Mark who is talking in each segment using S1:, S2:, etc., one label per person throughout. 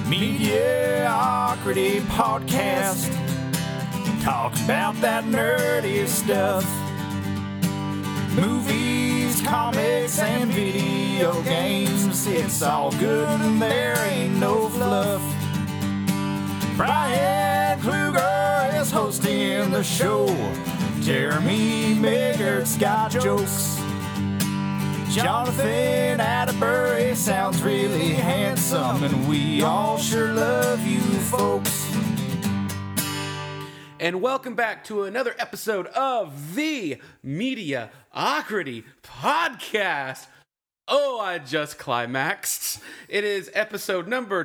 S1: Mediocrity Podcast. Talk about that nerdy stuff. Movies, comics, and video games. It's all good and there ain't no fluff. Brian Kluger is hosting the show. Jeremy Magert's got jokes. Jonathan Atterbury sounds really handsome, and we all sure love you folks.
S2: And welcome back to another episode of the Mediocrity Podcast. Oh, I just climaxed. It is episode number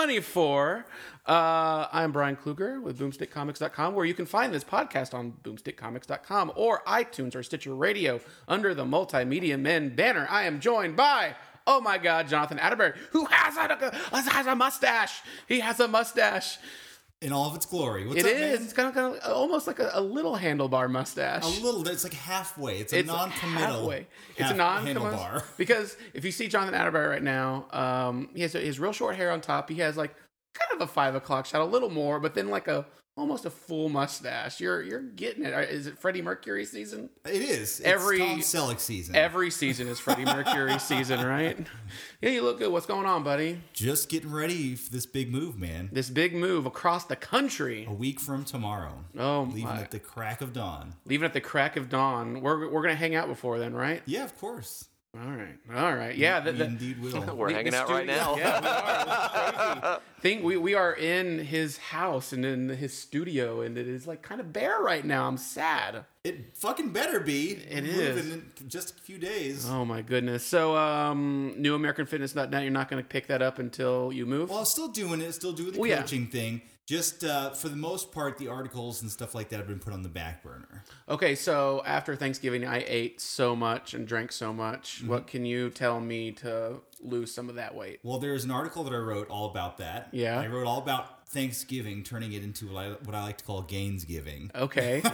S2: 24. I'm Brian Kluger with BoomstickComics.com, where you can find this podcast on BoomstickComics.com or iTunes or Stitcher Radio under the Multimedia Men banner. I am joined by, oh my God, Jonathan Atterbury, who has a mustache. He has a mustache.
S3: In all of its glory. What's
S2: It
S3: up,
S2: is.
S3: man?
S2: It's kind of almost like a little handlebar mustache.
S3: A little. It's like halfway. It's a non-committal.
S2: Halfway. It's a non-committal
S3: handlebar.
S2: because if you see Jonathan Atterbury right now, he has real short hair on top. He has like kind of a 5 o'clock shot, a little more, but then like almost a full mustache. You're getting it. Is it Freddie Mercury season?
S3: It is. It's
S2: Every-
S3: Tom Selleck season.
S2: Every season is Freddie Mercury season, right? Yeah, you look good. What's going on, buddy?
S3: Just getting ready for this big move, man.
S2: This big move across the country.
S3: A week from tomorrow.
S2: Oh,
S3: Leaving
S2: my.
S3: at the crack of dawn.
S2: Leaving at the crack of dawn. We're gonna hang out before then, right?
S3: Yeah, of course.
S2: All right. Yeah,
S3: We indeed will.
S4: We're hanging out right now.
S2: Yeah, we are. This is crazy. We are in his house and in his studio, and it is like kind of bare right now. I'm sad.
S3: It fucking better be.
S2: It
S3: We're
S2: is.
S3: moving in just a few days.
S2: Oh my goodness. So, NewAmericanFitness.net, you're not going to pick that up until you move?
S3: Well, still doing it. Still doing the
S2: Oh, yeah.
S3: coaching thing. Just for the most part, the articles and stuff like that have been put on the back burner.
S2: Okay, so after Thanksgiving, I ate so much and drank so much.
S3: Mm-hmm.
S2: What can you tell me to lose some of that weight?
S3: Well, there's an article that I wrote all about that.
S2: Yeah.
S3: I wrote all about Thanksgiving, turning it into what I like to call Gainsgiving.
S2: Okay.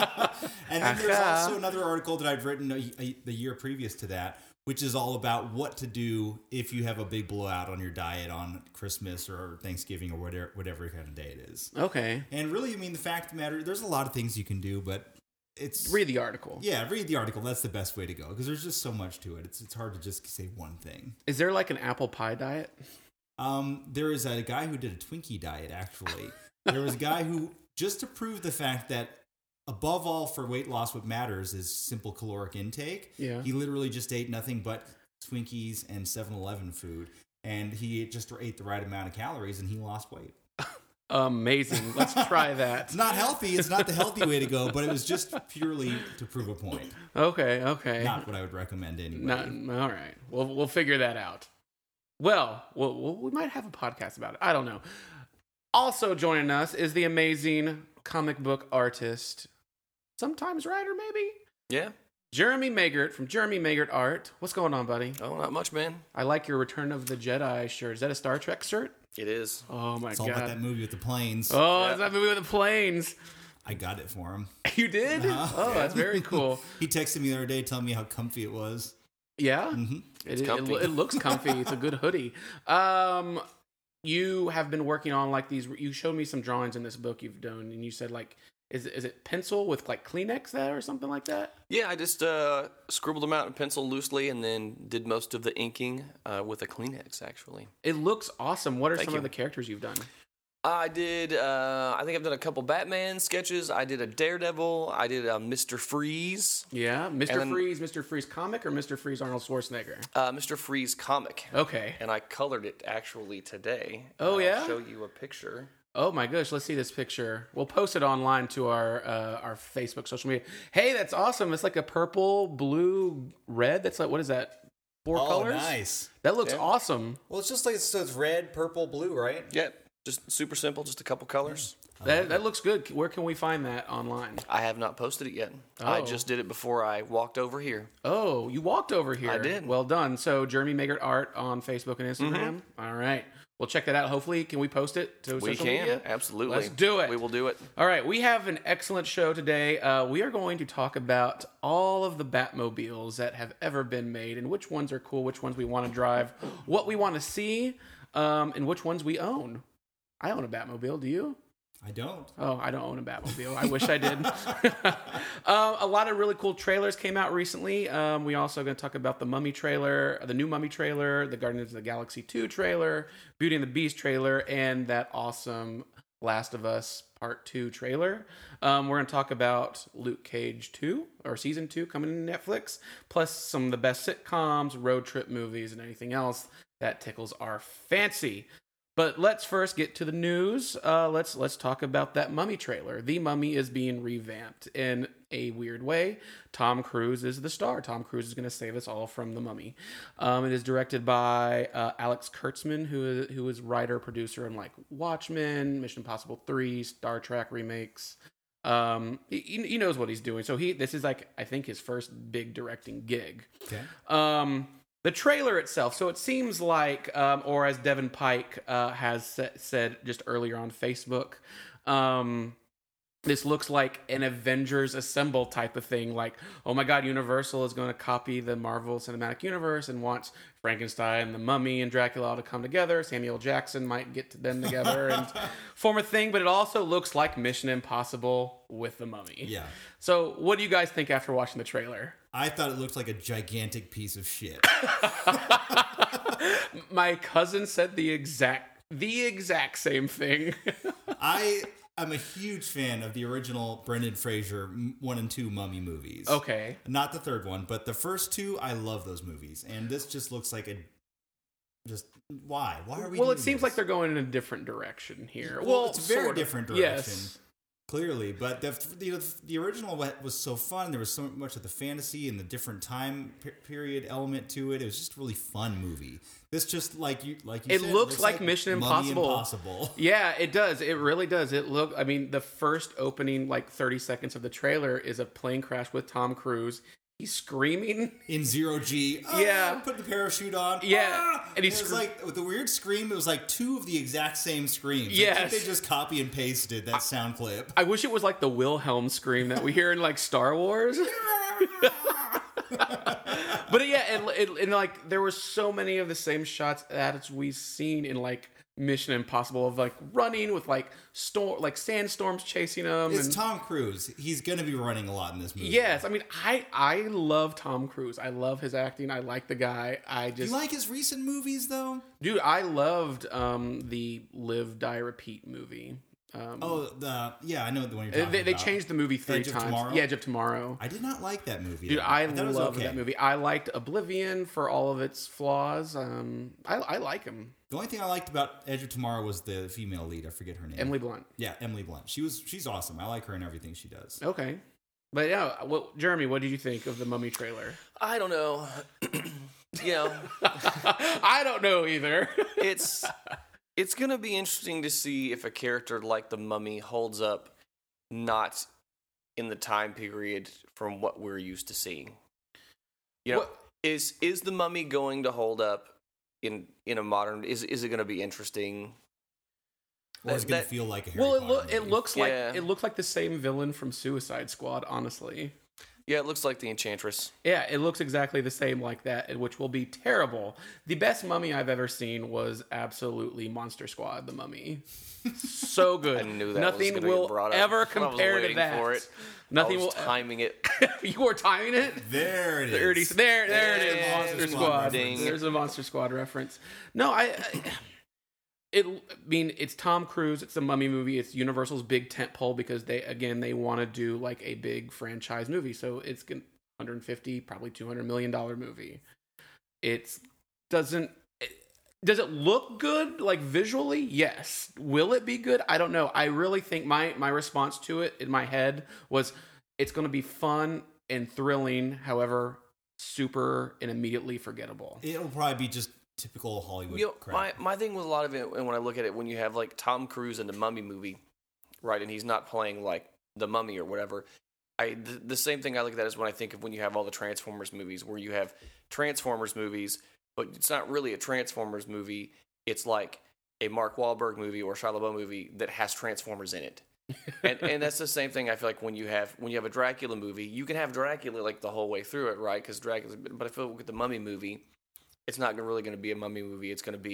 S3: And then there's also another article that I've written the year previous to that, which is all about what to do if you have a big blowout on your diet on Christmas or Thanksgiving or whatever kind of day it is.
S2: Okay.
S3: And really, I mean, the fact of the matter, there's a lot of things you can do, but it's...
S2: Read the article.
S3: Yeah, read the article. That's the best way to go, because there's just so much to it. It's hard to just say one thing.
S2: Is there like an apple pie diet?
S3: There is a guy who did a Twinkie diet, actually. There was a guy who, just to prove the fact that above all for weight loss, what matters is simple caloric intake.
S2: Yeah.
S3: He literally just ate nothing but Twinkies and 7-Eleven food. And he just ate the right amount of calories and he lost weight.
S2: Amazing. Let's try that.
S3: It's not healthy. It's not the healthy way to go, but it was just purely to prove a point.
S2: Okay.
S3: Not what I would recommend anyway.
S2: All right. We'll figure that out. Well, we might have a podcast about it. I don't know. Also joining us is the amazing comic book artist, sometimes writer, maybe?
S4: Yeah.
S2: Jeremy Magert from Jeremy Magert Art. What's going on, buddy?
S4: Oh, not much, man.
S2: I like your Return of the Jedi shirt. Is that a Star Trek shirt?
S4: It is.
S2: Oh, my
S3: It's all
S2: God.
S3: about that movie with the planes.
S2: Oh,
S4: Yeah.
S2: it's that movie with the planes.
S3: I got it for him.
S2: You did?
S3: Uh-huh.
S2: Oh, that's very cool.
S3: He texted me the other day telling me how comfy it was.
S2: Yeah?
S3: Mm-hmm.
S2: It
S4: comfy.
S2: looks comfy. It's a good hoodie. You have been working on like these. You showed me some drawings in this book you've done, and you said like, is it pencil with like Kleenex there or something like that?
S4: Yeah, I just scribbled them out in pencil loosely and then did most of the inking with a Kleenex, actually.
S2: It looks awesome. What are
S4: Thank
S2: some
S4: you.
S2: of the characters you've done?
S4: I did, I think I've done a couple Batman sketches. I did a Daredevil. I did a Mr. Freeze.
S2: Yeah, Mr.
S4: And then-
S2: Freeze, Mr. Freeze comic or Mr. Freeze Arnold Schwarzenegger?
S4: Mr. Freeze comic.
S2: Okay.
S4: And I colored it actually today.
S2: Oh, yeah?
S4: I'll show you a picture.
S2: Oh my gosh, let's see this picture. We'll post it online to our Facebook social media. Hey, that's awesome. It's like a purple, blue, red. That's like, what is that? 4 colors?
S3: Nice.
S2: That looks
S4: Yeah.
S2: awesome.
S5: Well, it's just like so it's red, purple, blue, right?
S4: Yeah, just super simple, just a couple colors.
S2: That looks good. Where can we find that online?
S4: I have not posted it yet. I
S2: Oh.
S4: just did it before I walked over here.
S2: Oh, you walked over here.
S4: I did.
S2: Well done. So Jeremy Magert Art on Facebook and Instagram. All right. We'll check that out. Hopefully, can we post it to
S4: We
S2: social
S4: can,
S2: media?
S4: absolutely.
S2: Let's do it.
S4: We will do it.
S2: All right, we have an excellent show today. We are going to talk about all of the Batmobiles that have ever been made and which ones are cool, which ones we want to drive, what we want to see. and which ones we own. I own a Batmobile. Do you?
S3: I don't.
S2: Oh, I don't own a Batmobile. I wish I did. A lot of really cool trailers came out recently. We also going to talk about the Mummy trailer, the new Mummy trailer, the Guardians of the Galaxy 2 trailer, Beauty and the Beast trailer, and that awesome Last of Us Part 2 trailer. We're going to talk about Luke Cage 2, or Season 2, coming to Netflix, plus some of the best sitcoms, road trip movies, and anything else that tickles our fancy. But let's first get to the news. Let's talk about that Mummy trailer. The Mummy is being revamped in a weird way. Tom Cruise is the star. Tom Cruise is going to save us all from the Mummy. It is directed by Alex Kurtzman, who is writer producer on like Watchmen, Mission Impossible 3, Star Trek remakes. He knows what he's doing. So this is like I think his first big directing gig.
S3: Okay.
S2: The trailer itself, so it seems like, or as Devin Pike has said just earlier on Facebook, this looks like an Avengers Assemble type of thing. Like, oh my God, Universal is going to copy the Marvel Cinematic Universe and wants Frankenstein, the Mummy, and Dracula all to come together. Samuel Jackson might get them together and form a thing, but it also looks like Mission Impossible with the Mummy.
S3: Yeah.
S2: So what do you guys think after watching the trailer?
S3: I thought it looked like a gigantic piece of shit.
S2: My cousin said the exact same thing.
S3: I'm a huge fan of the original Brendan Fraser 1 and 2 Mummy movies.
S2: Okay.
S3: Not the third one, but the first two, I love those movies. And this just looks like why? Why are we
S2: Well,
S3: doing
S2: it seems
S3: this?
S2: like they're going in a different direction here.
S3: Well, it's a very
S2: sort of.
S3: different direction.
S2: Yes.
S3: Clearly, but the original was so fun. There was so much of the fantasy and the different time period element to it. It was just a really fun movie. This just like you said,
S2: It looks like Mission
S3: Mummy
S2: Impossible.
S3: Impossible.
S2: Yeah, it does. It really does. I mean, the first opening, like 30 seconds of the trailer is a plane crash with Tom Cruise. He's screaming.
S3: In zero G.
S2: Yeah.
S3: Put the parachute on.
S2: Yeah. And
S3: it was like, with the weird scream, it was like two of the exact same screams.
S2: Yes.
S3: I think they just copy and pasted that sound clip.
S2: I wish it was like the Wilhelm scream that we hear in like Star Wars. But yeah, and like there were so many of the same shots that we've seen in like Mission Impossible of like running with like sandstorms chasing him.
S3: It's Tom Cruise. He's going to be running a lot in this movie.
S2: Yes, I mean I love Tom Cruise. I love his acting. I like the guy.
S3: Do you like his recent movies though?
S2: Dude, I loved the Live Die Repeat movie.
S3: I know the one you're talking about.
S2: They changed the movie 3
S3: Edge of
S2: times.
S3: Tomorrow?
S2: Yeah, Edge of Tomorrow.
S3: I did not like that movie.
S2: Dude, I
S3: thought it was
S2: love
S3: okay.
S2: that movie. I liked Oblivion for all of its flaws. I like him.
S3: The only thing I liked about Edge of Tomorrow was the female lead. I forget her name.
S2: Emily Blunt.
S3: Yeah, Emily Blunt. She's awesome. I like her and everything she does.
S2: Okay. But yeah, Jeremy, what did you think of the Mummy trailer?
S4: I don't know.
S2: I don't know either.
S4: It's going to be interesting to see if a character like the Mummy holds up not in the time period from what we're used to seeing. Is the Mummy going to hold up in a modern... Is it going to be interesting?
S3: Or is it going to feel like a Harry Potter movie?
S2: It looks like the same villain from Suicide Squad, honestly.
S4: Yeah, it looks like the Enchantress.
S2: Yeah, it looks exactly the same like that, which will be terrible. The best Mummy I've ever seen was absolutely Monster Squad, the Mummy. So good.
S4: I knew that
S2: Nothing
S4: was
S2: will
S4: get brought up.
S2: ever compare to that.
S4: For it.
S2: Nothing
S4: I was
S2: will
S4: timing it.
S2: You were timing it?
S3: There it is.
S2: There it is. Monster Squad.
S4: Ding.
S2: There's a Monster Squad reference. No, it's Tom Cruise. It's a Mummy movie. It's Universal's big tentpole because they want to do like a big franchise movie. So it's $150, probably $200 million movie. Does it look good, like visually? Yes. Will it be good? I don't know. I really think my response to it in my head was it's going to be fun and thrilling, however, super and immediately forgettable.
S3: It'll probably be just typical Hollywood crap.
S4: My thing with a lot of it, and when I look at it, when you have like Tom Cruise in the Mummy movie, right, and he's not playing like the Mummy or whatever, the same thing I look at that is when I think of when you have all the Transformers movies, where you have Transformers movies, but it's not really a Transformers movie. It's like a Mark Wahlberg movie or Shia LaBeouf movie that has Transformers in it. and that's the same thing I feel like when you have a Dracula movie, you can have Dracula like the whole way through it, right? Because Dracula. But I feel like with the Mummy movie, it's not really going to be a Mummy movie. It's going to be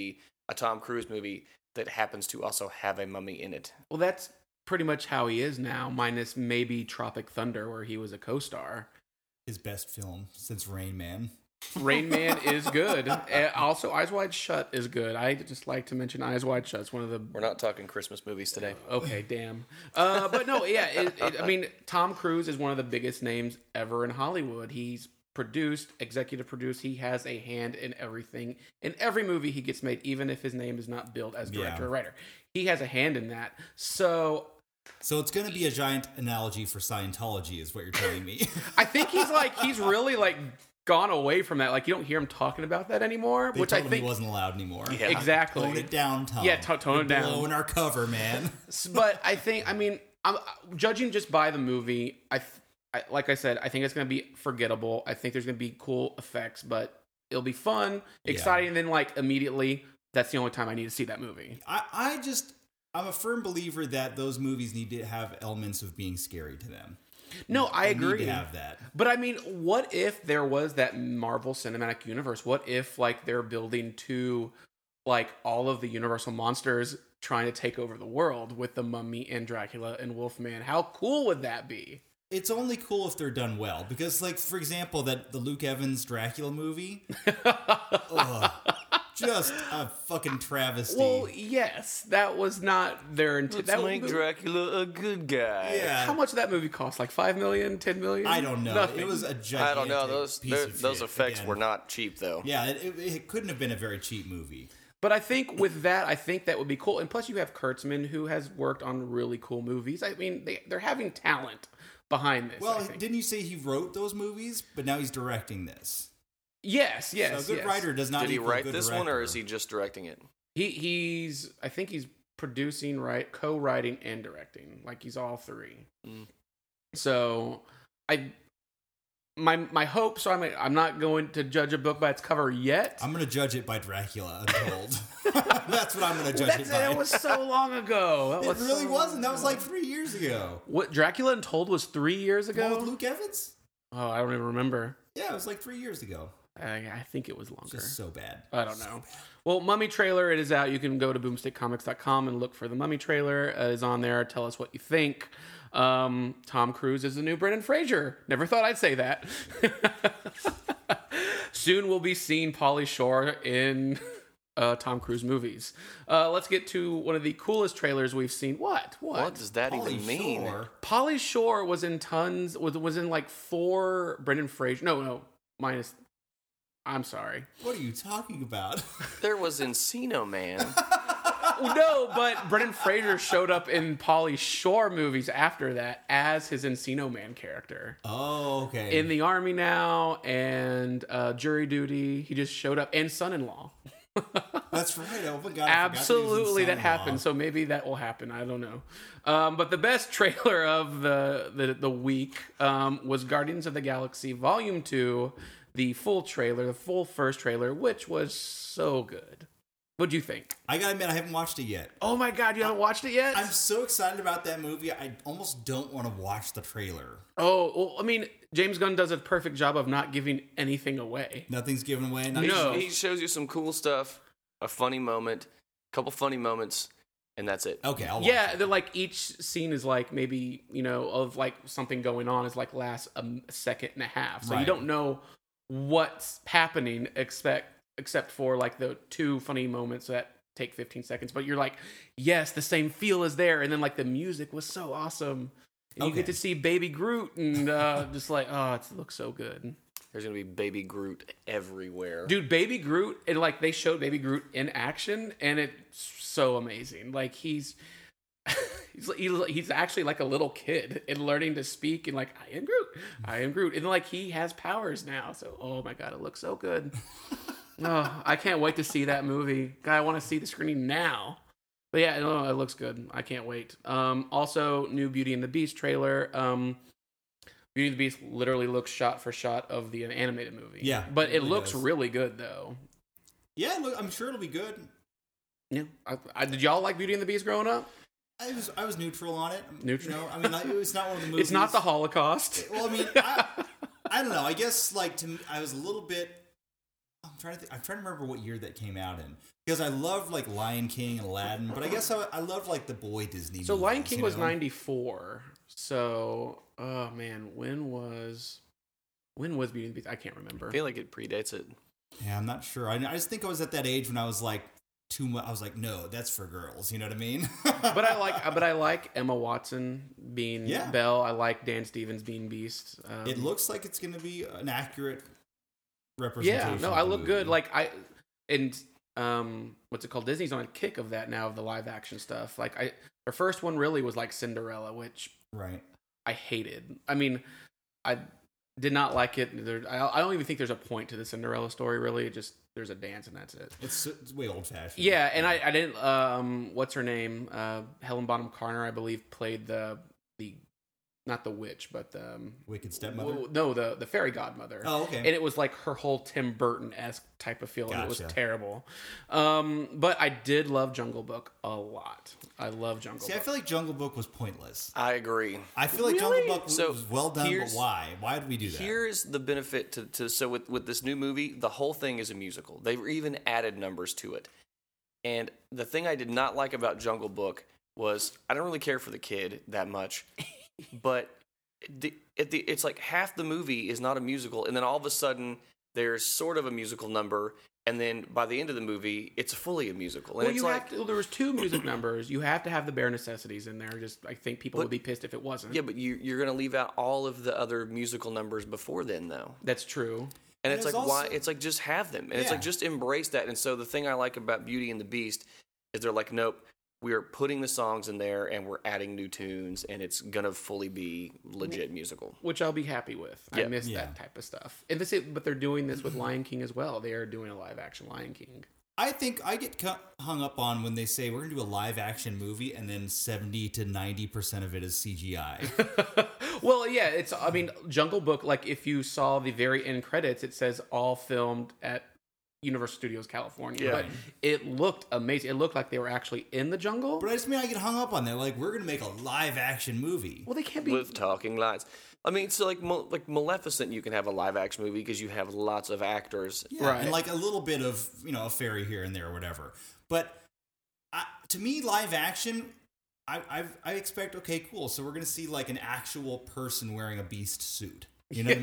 S4: a Tom Cruise movie that happens to also have a mummy in it.
S2: Well, that's pretty much how he is now, minus maybe Tropic Thunder, where he was a co-star.
S3: His best film since Rain Man.
S2: Rain Man is good. Also, Eyes Wide Shut is good. I just like to mention Eyes Wide Shut. It's one of the...
S4: We're not talking Christmas movies today.
S2: Okay, damn. But no, yeah. I mean, Tom Cruise is one of the biggest names ever in Hollywood. He's produced, executive produced. He has a hand in everything. In every movie he gets made, even if his name is not billed as director or writer. He has a hand in that. So
S3: it's going to be a giant analogy for Scientology, is what you're telling me.
S2: I think he's really like gone away from that. Like, you don't hear him talking about that anymore,
S3: They
S2: which
S3: told
S2: I
S3: him
S2: think
S3: he wasn't allowed anymore.
S2: Yeah. Exactly.
S3: Tone it down, Tom.
S2: Yeah, tone it down.
S3: Blowing our cover, man.
S2: But I mean, I'm judging just by the movie. Like I said, I think it's going to be forgettable. I think there's going to be cool effects, but it'll be fun, exciting, and then like immediately, that's the only time I need to see that movie.
S3: I'm a firm believer that those movies need to have elements of being scary to them.
S2: No, I agree.
S3: Need to have that.
S2: But I mean, what if there was that Marvel Cinematic Universe? What if like they're building to like all of the Universal monsters trying to take over the world with the Mummy and Dracula and Wolfman? How cool would that be?
S3: It's only cool if they're done well. Because, like, for example, the Luke Evans Dracula movie, just a fucking travesty.
S2: Well, yes, that was not their intent.
S4: Let's make Dracula a good guy.
S3: Yeah.
S2: How much did that movie cost? Like $5 million, $10 million?
S3: I don't know.
S2: Nothing.
S3: It was a gigantic
S4: I don't know.
S3: piece of
S4: Those
S3: shit.
S4: effects
S3: Again,
S4: were not cheap, though.
S3: Yeah, it couldn't have been a very cheap movie.
S2: But I think with that, I think that would be cool. And plus, you have Kurtzman, who has worked on really cool movies. I mean, they're having talent behind this.
S3: Well, didn't you say he wrote those movies, but now he's directing this?
S2: Yes.
S3: So a good writer does not.
S4: Did he
S3: equal a
S4: write
S3: good
S4: this
S3: director.
S4: one, or is he just directing it?
S2: I think he's producing, co-writing and directing. Like, he's all three. So my hope. So I'm not going to judge a book by its cover yet.
S3: I'm going to judge it by Dracula Untold. That's what I'm going to judge it by.
S2: That was so long ago.
S3: It really wasn't. That was like 3 years ago.
S2: What, Dracula Untold was 3 years ago?
S3: With Luke Evans?
S2: Oh, I don't even remember.
S3: Yeah, it was like 3 years ago.
S2: I think it was longer.
S3: Just so bad.
S2: I don't know. Well, Mummy trailer, it is out. You can go to boomstickcomics.com and look for the Mummy trailer. It is on there. Tell us what you think. Tom Cruise is the new Brendan Fraser. Never thought I'd say that. Soon we'll be seeing Pauly Shore in Tom Cruise movies. Let's get to one of the coolest trailers we've seen. What
S4: does that even mean?
S2: Pauly Shore was in was in like 4 Brendan Fraser. No, minus. I'm sorry.
S3: What are you talking about?
S4: There was Encino Man.
S2: No, but Brendan Fraser showed up in Pauly Shore movies after that as his Encino Man character.
S3: Oh, okay.
S2: In the Army now and Jury Duty. He just showed up. And Son-in-Law.
S3: That's right. Oh my God.
S2: Absolutely, that happened. So maybe that will happen. I don't know. But the best trailer of the week was Guardians of the Galaxy Volume 2. The full trailer, the full first trailer, which was so good. What'd you think?
S3: I gotta admit, I haven't watched it yet.
S2: Oh my God, you haven't watched it yet?
S3: I'm so excited about that movie, I almost don't want to watch the trailer.
S2: Oh, well, I mean, James Gunn does a perfect job of not giving anything away.
S3: Nothing's given away?
S2: No.
S4: He shows you some cool stuff, a funny moment, a couple funny moments, and that's it.
S3: Okay, I'll watch
S2: Yeah,
S3: it.
S2: they're like each scene is like maybe, of like something going on is like lasts a second and a half. So you
S3: Right.
S2: don't know what's happening except for like the 2 funny moments that take 15 seconds. But you're like, yes, the same feel is there. And then like the music was so awesome. And you get to see Baby Groot and just like, oh, it looks so good.
S4: There's going to be Baby Groot everywhere.
S2: Dude, Baby Groot, and like they showed Baby Groot in action and it's so amazing. Like he's actually like a little kid and learning to speak and like, I am Groot. And like he has powers now. So, oh my God, it looks so good. Oh, I can't wait to see that movie. God, I want to see the screening now. But yeah, no, it looks good. I can't wait. Also, new Beauty and the Beast trailer. Beauty and the Beast literally looks shot for shot of the animated movie.
S3: Yeah,
S2: but
S3: it
S2: it
S3: really
S2: looks
S3: does.
S2: really good though.
S3: Yeah, look, I'm sure it'll be good.
S2: Yeah. Did y'all like Beauty and the Beast growing up?
S3: I was neutral on it.
S2: Neutral?
S3: I mean, it's not one of the movies.
S2: It's not the Holocaust.
S3: Well, I mean, I don't know. I guess like I was a little bit I'm trying to remember what year that came out in, because I loved like Lion King and Aladdin, but I guess I loved like the boy Disney.
S2: So
S3: movies,
S2: Lion King was
S3: know?
S2: 94. So, oh man, when was Beauty and the Beast? I can't remember.
S4: I feel like it predates it.
S3: Yeah, I'm not sure. I just think I was at that age when I was like too much. I was like, no, that's for girls. You know what I mean?
S2: But I like Emma Watson being
S3: Yeah.
S2: Belle. I like Dan Stevens being Beast.
S3: It looks like it's going to be an accurate representation.
S2: Yeah, no,
S3: of
S2: I
S3: the
S2: look
S3: movie.
S2: good. Like what's it called? Disney's on a kick of that now, of the live action stuff. Like their first one really was like Cinderella, which
S3: right.
S2: I hated. I mean, I did not like it. I don't even think there's a point to the Cinderella story. Really, it just there's a dance and that's it.
S3: It's way old fashioned.
S2: Yeah, and I didn't. What's her name? Helen Bonham Carter, I believe, played the not the witch, but the
S3: Wicked Stepmother.
S2: no, the fairy godmother.
S3: Oh, okay.
S2: And it was like her whole Tim Burton-esque type of feel, and it was
S3: Gotcha.
S2: terrible. But I did love Jungle Book a lot. I love Jungle
S3: See,
S2: Book.
S3: I feel like Jungle Book was pointless.
S4: I agree.
S3: I feel like
S2: Really?
S3: Jungle Book
S4: So,
S3: was well done, but
S4: here's-
S3: why? Why did we do that?
S4: Here's the benefit to so with this new movie, the whole thing is a musical. They've even added numbers to it. And the thing I did not like about Jungle Book was I don't really care for the kid that much, but it's like half the movie is not a musical, and then all of a sudden there's sort of a musical number, and then by the end of the movie it's fully a musical. And
S2: Well,
S4: it's
S2: you
S4: like,
S2: have to. There was 2 music numbers. You have to have the bare necessities in there. Just I think people would be pissed if it wasn't.
S4: yeah, but you're going to leave out all of the other musical numbers before then, though.
S2: That's true.
S4: And
S3: And
S4: it's
S3: it's
S4: like, why?
S3: also-
S4: It's like, just have them. And it's
S3: Yeah.
S4: like, just embrace that. And so the thing I like about Beauty and the Beast is they're like, nope, we're putting the songs in there and we're adding new tunes, and it's going to fully be legit musical.
S2: Which I'll be happy with. I
S4: Yeah.
S2: miss
S3: Yeah.
S2: that type of stuff. And but they're doing this with Lion King as well. They are doing a live action Lion King.
S3: I think I get hung up on when they say we're going to do a live action movie and then 70 to 90% of it is CGI.
S2: Well, yeah, I mean, Jungle Book, like if you saw the very end credits, it says all filmed at Universal Studios California.
S4: Yeah.
S2: But it looked amazing. It looked like they were actually in the jungle.
S3: But I just mean I get hung up on that. Like, we're going to make a live action movie.
S2: Well, they can't be.
S4: With talking lines. I mean, so like Maleficent, you can have a live action movie because you have lots of actors.
S3: Yeah,
S2: Right.
S3: and like a little bit of, a fairy here and there or whatever. But to me, live action, I expect, okay, cool. So we're going to see like an actual person wearing a beast suit. You know what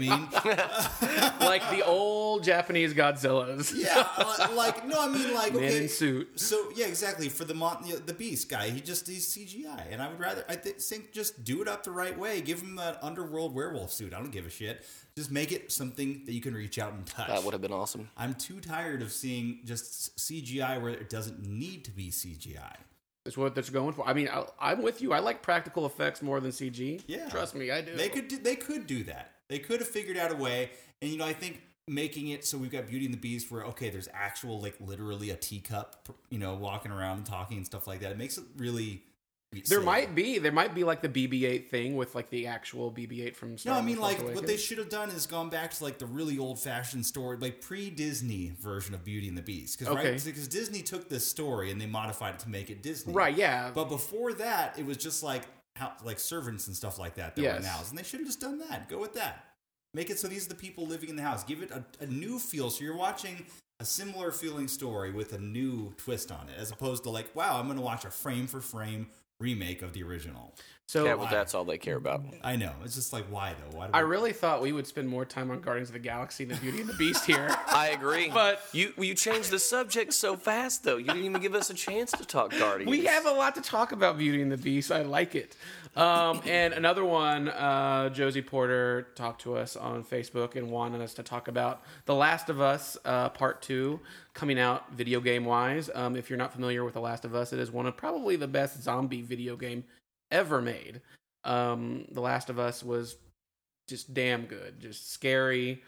S3: I mean?
S2: Like the old Japanese Godzillas.
S3: Yeah, no, I mean, like,
S2: Man
S3: okay.
S2: in suit.
S3: So, yeah, exactly. For the beast guy, he's CGI. And I would rather, think just do it up the right way. Give him that underworld werewolf suit. I don't give a shit. Just make it something that you can reach out and touch.
S4: That would have been awesome.
S3: I'm too tired of seeing just CGI where it doesn't need to be CGI.
S2: That's what they're going for. I mean, I'm with you. I like practical effects more than CG.
S3: Yeah.
S2: Trust me, I do.
S3: They could do that. They could have figured out a way. And, I think making it so we've got Beauty and the Beast where, okay, there's actual, like, literally a teacup, walking around and talking and stuff like that. It makes it really...
S2: There might be like the BB-8 thing with like the actual BB-8 from Star
S3: No, I
S2: Wars
S3: mean,
S2: Force
S3: like, what
S2: Awakens.
S3: they should have done is gone back to, like, the really old-fashioned story, like, pre-Disney version of Beauty and the Beast.
S2: Okay.
S3: Because Disney took this story and they modified it to make it Disney.
S2: Right, yeah.
S3: But before that, it was just, like servants and stuff like that were in the
S2: Yes.
S3: house. And they should have just done that. Go with that. Make it so these are the people living in the house. Give it a new feel. So you're watching a similar feeling story with a new twist on it, as opposed to, like, wow, I'm going to watch a frame-for-frame remake of the original.
S2: So
S4: Yeah, well, that's all they care about.
S3: I know. It's just like, why, though? Why do
S2: I
S3: we-
S2: really thought we would spend more time on Guardians of the Galaxy than Beauty and the Beast here.
S4: I agree.
S2: But-
S4: you changed the subject so fast, though. You didn't even give us a chance to talk Guardians.
S2: We have a lot to talk about Beauty and the Beast. I like it. And another one, Josie Porter talked to us on Facebook and wanted us to talk about The Last of Us Part 2 coming out video game-wise. If you're not familiar with The Last of Us, it is one of probably the best zombie video game ever made. The Last of Us was just damn good. Just scary,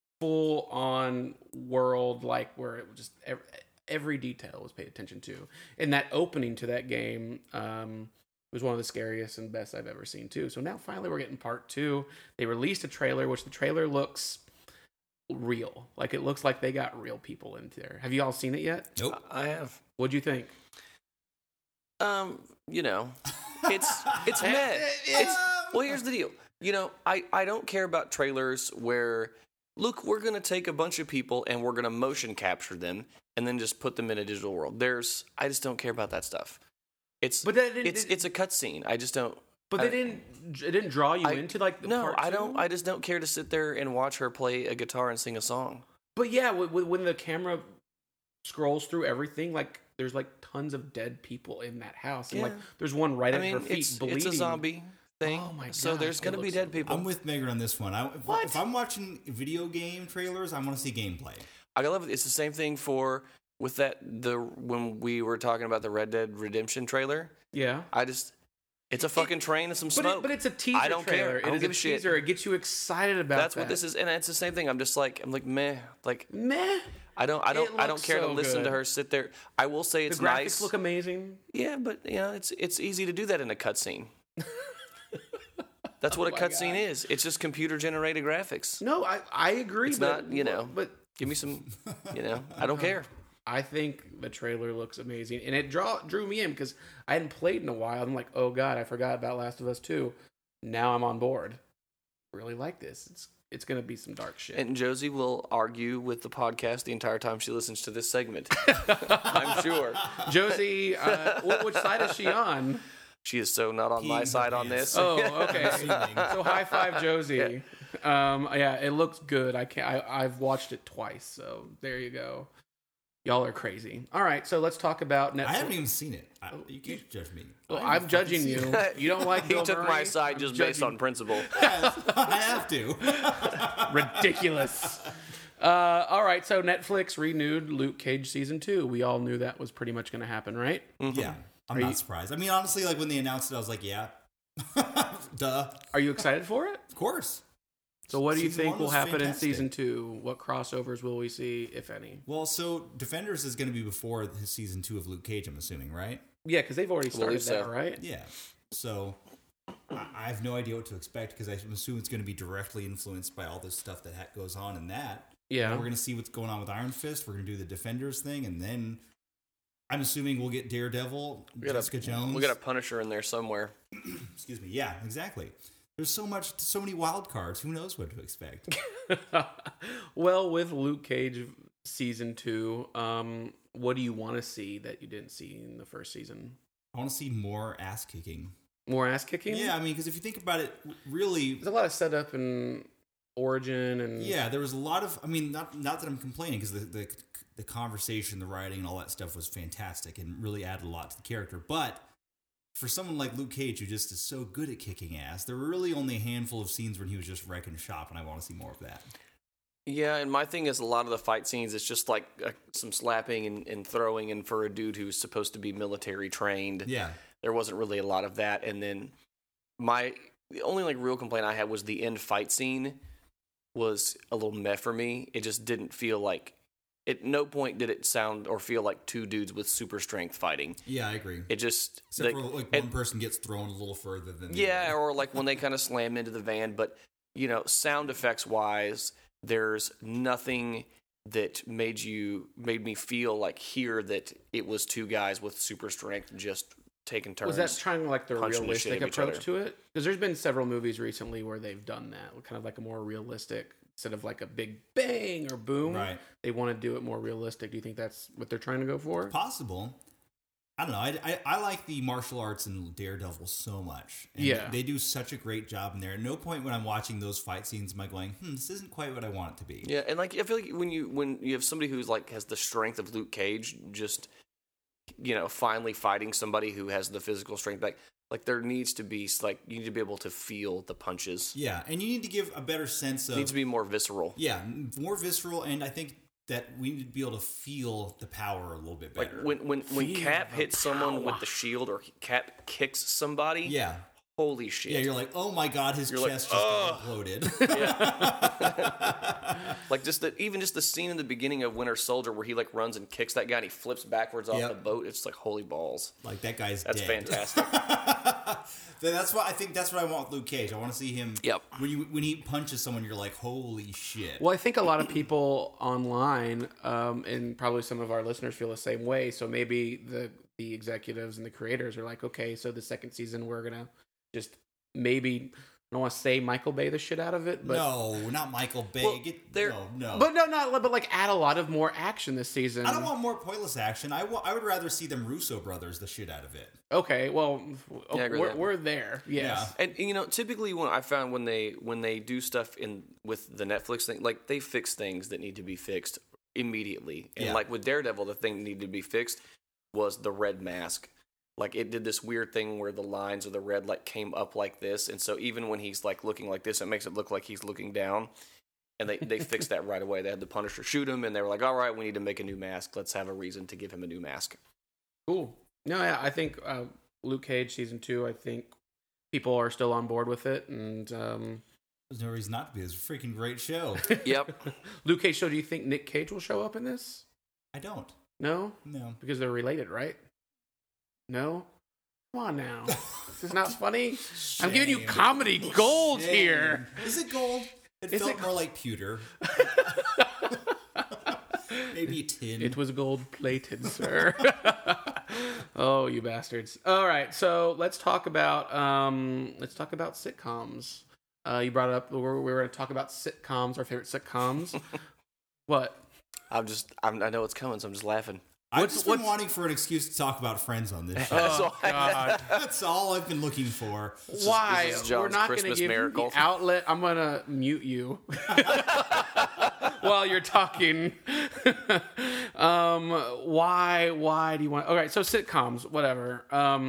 S2: full-on world, like where it was just every detail was paid attention to. And that opening to that game was one of the scariest and best I've ever seen too. So now finally we're getting part 2. They released a trailer, which the trailer looks real. Like it looks like they got real people in there. Have you all seen it yet?
S3: Nope.
S4: I have.
S2: What'd you think?
S4: It's meh. Well, here's the deal. I don't care about trailers where look, we're going to take a bunch of people and we're going to motion capture them and then just put them in a digital world. I just don't care about that stuff. It's a cutscene. I just don't.
S2: But it didn't draw you into like the
S4: no,
S2: part
S4: I
S2: two?
S4: don't. I just don't care to sit there and watch her play a guitar and sing a song.
S2: But yeah, when the camera scrolls through everything, like there's like tons of dead people in that house, and like there's one right at her feet bleeding.
S4: It's a zombie thing.
S2: Oh my god!
S4: So there's going to be dead people.
S3: I'm with Megan on this one. If I'm watching video game trailers, I want to see gameplay.
S4: I love it. It's the same thing when we were talking about the Red Dead Redemption trailer.
S2: Yeah.
S4: It's a fucking train and some smoke.
S2: But it's a teaser
S4: I don't
S2: trailer.
S4: care. I don't give a shit.
S2: Teaser. It gets you excited about
S4: That's what this is, and it's the same thing. I'm like meh. Like
S2: meh.
S4: I don't care to listen to her sit there. I will say it's
S2: the graphics
S4: nice.
S2: Look amazing.
S4: Yeah, but it's easy to do that in a cutscene. That's what a cutscene is. It's just computer generated graphics.
S2: No, I agree.
S4: It's
S2: but,
S4: not,
S2: but
S4: give me some, I don't care.
S2: I think the trailer looks amazing, and it drew me in because I hadn't played in a while. I'm like, oh god, I forgot about Last of Us 2. Now I'm on board. Really like this. It's going to be some dark shit.
S4: And Josie will argue with the podcast the entire time she listens to this segment. I'm sure.
S2: Josie, which side is she on?
S4: She is so not on my side on this.
S2: Oh, okay. So high five, Josie. Yeah, it looks good. I've watched it twice, so there you go. Y'all are crazy. All right, so let's talk about Netflix.
S3: I haven't even seen it. You can't judge me.
S2: Well, I'm judging you. You don't like
S4: He
S2: Bill
S4: took
S2: Murray?
S4: my side just based on principle.
S3: I have to.
S2: Ridiculous. All right, so Netflix renewed Luke Cage season 2. We all knew that was pretty much going to happen, right?
S4: Mm-hmm.
S3: Yeah, I'm not surprised. I mean, honestly, like when they announced it, I was like, yeah, duh.
S2: Are you excited for it?
S3: Of course.
S2: So what do you
S3: Season
S2: think
S3: one
S2: will
S3: was
S2: happen
S3: fantastic.
S2: in season 2? What crossovers will we see, if any?
S3: Well, so Defenders is going to be before his season 2 of Luke Cage, I'm assuming, right?
S2: Yeah, because they've already started
S4: believe so.
S2: that, right?
S3: Yeah. So I have no idea what to expect because I assume it's going to be directly influenced by all this stuff that goes on in that.
S2: Yeah.
S3: And we're going to see what's going on with Iron Fist. We're going to do the Defenders thing, and then I'm assuming we'll get Daredevil, Jessica Jones.
S4: We got a Punisher in there somewhere.
S3: Excuse me. Yeah, exactly. There's so many wild cards. Who knows what to expect?
S2: Well, with Luke Cage season 2, what do you want to see that you didn't see in the first season?
S3: I want to see more ass kicking.
S2: More ass kicking?
S3: Yeah, I mean, because if you think about it, really,
S2: There's a lot of setup and origin and
S3: yeah, there was a lot of. I mean, not that I'm complaining because the conversation, the writing, and all that stuff was fantastic and really added a lot to the character. But for someone like Luke Cage, who just is so good at kicking ass, there were really only a handful of scenes when he was just wrecking shop, and I want to see more of that.
S4: Yeah, and my thing is a lot of the fight scenes, it's just like some slapping and throwing, and for a dude who's supposed to be military trained,
S3: Yeah.
S4: there wasn't really a lot of that. And then the only like real complaint I had was the end fight scene was a little meh for me. It just didn't feel like, at no point did it sound or feel like two dudes with super strength fighting.
S3: Yeah, I agree.
S4: It just
S3: Except for like one person gets thrown a little further than the
S4: yeah,
S3: other.
S4: or like when they kind of slam into the van. But sound effects wise, there's nothing that made me feel like here that it was two guys with super strength just taking turns.
S2: was that trying like the
S4: punching the shit
S2: realistic
S4: out of each
S2: approach
S4: other.
S2: to it? Because there's been several movies recently where they've done that, kind of like a more realistic, instead of like a big bang or boom.
S3: Right.
S2: They want to do it more realistic. Do you think that's what they're trying to go for?
S3: Possible. I don't know. I like the martial arts in Daredevil so much. And
S2: Yeah.
S3: They do such a great job in there. At no point when I'm watching those fight scenes am I going, this isn't quite what I want it to be.
S4: Yeah, and like I feel like when you have somebody who's like has the strength of Luke Cage, just finally fighting somebody who has the physical strength back, like there needs to be like you need to be able to feel the punches.
S3: Yeah, and you need to give a better sense of...
S4: It needs to be more visceral.
S3: Yeah, more visceral, and I think that we need to be able to feel the power a little bit
S4: Like
S3: better.
S4: when Cap hits someone with the shield or Cap kicks somebody,
S3: Yeah.
S4: holy shit.
S3: Yeah, you're like, oh my god, his
S4: You're like,
S3: chest just got imploded.
S4: Like just the scene in the beginning of Winter Soldier where he like runs and kicks that guy and he flips backwards off
S3: Yep.
S4: the boat. It's like holy balls.
S3: Like that guy's
S4: That's
S3: dead.
S4: fantastic.
S3: That's what I think. That's what I want with Luke Cage. I want to see him.
S4: Yep.
S3: When he punches someone, you're like, holy shit.
S2: Well, I think a lot of people online, and probably some of our listeners feel the same way. So maybe the executives and the creators are like, okay, so the second season we're gonna just maybe don't want to say Michael Bay the shit out of it, but
S3: No, not Michael Bay.
S4: Well,
S3: No.
S2: but but like add a lot of more action this season.
S3: I don't want more pointless action. I would rather see them Russo brothers the shit out of it.
S2: Okay, well,
S4: Yeah, I agree with that.
S2: we're there. Yes.
S3: Yeah.
S4: And you know, typically when I found when they do stuff with the Netflix thing, like they fix things that need to be fixed immediately. And
S3: Yeah.
S4: like with Daredevil, the thing that needed to be fixed was the red mask. Like it did this weird thing where the lines of the red like came up like this, and so even when he's like looking like this, it makes it look like he's looking down. And they fixed that right away. They had the Punisher shoot him, and they were like, "All right, we need to make a new mask. Let's have a reason to give him a new mask."
S2: Cool. No, yeah, I think Luke Cage season 2. I think people are still on board with it, and
S3: There's no reason not to be. It's a freaking great show.
S4: Yep.
S2: Luke Cage. So, do you think Nick Cage will show up in this?
S3: I don't.
S2: No,
S3: No.
S2: because they're related, right? No. Come on now. This is not funny. I'm giving you
S3: Shame.
S2: comedy gold
S3: Shame.
S2: here.
S3: Is it gold? It
S2: Is
S3: felt
S2: it
S3: more like pewter. Maybe tin.
S2: It was gold plated, sir. Oh, you bastards! All right, so let's talk about sitcoms. You brought it up. We were going to talk about sitcoms, our favorite sitcoms. What?
S4: I know it's coming, so I'm just laughing.
S3: I've just been wanting for an excuse to talk about Friends on this show.
S2: Oh God!
S3: That's all I've been looking for.
S2: Why?
S4: this is
S2: We're
S4: John's
S2: not going to
S4: Christmas
S2: give
S4: miracle.
S2: you the outlet. I'm going to mute you while you're talking. Why do you want? Okay, so sitcoms, whatever.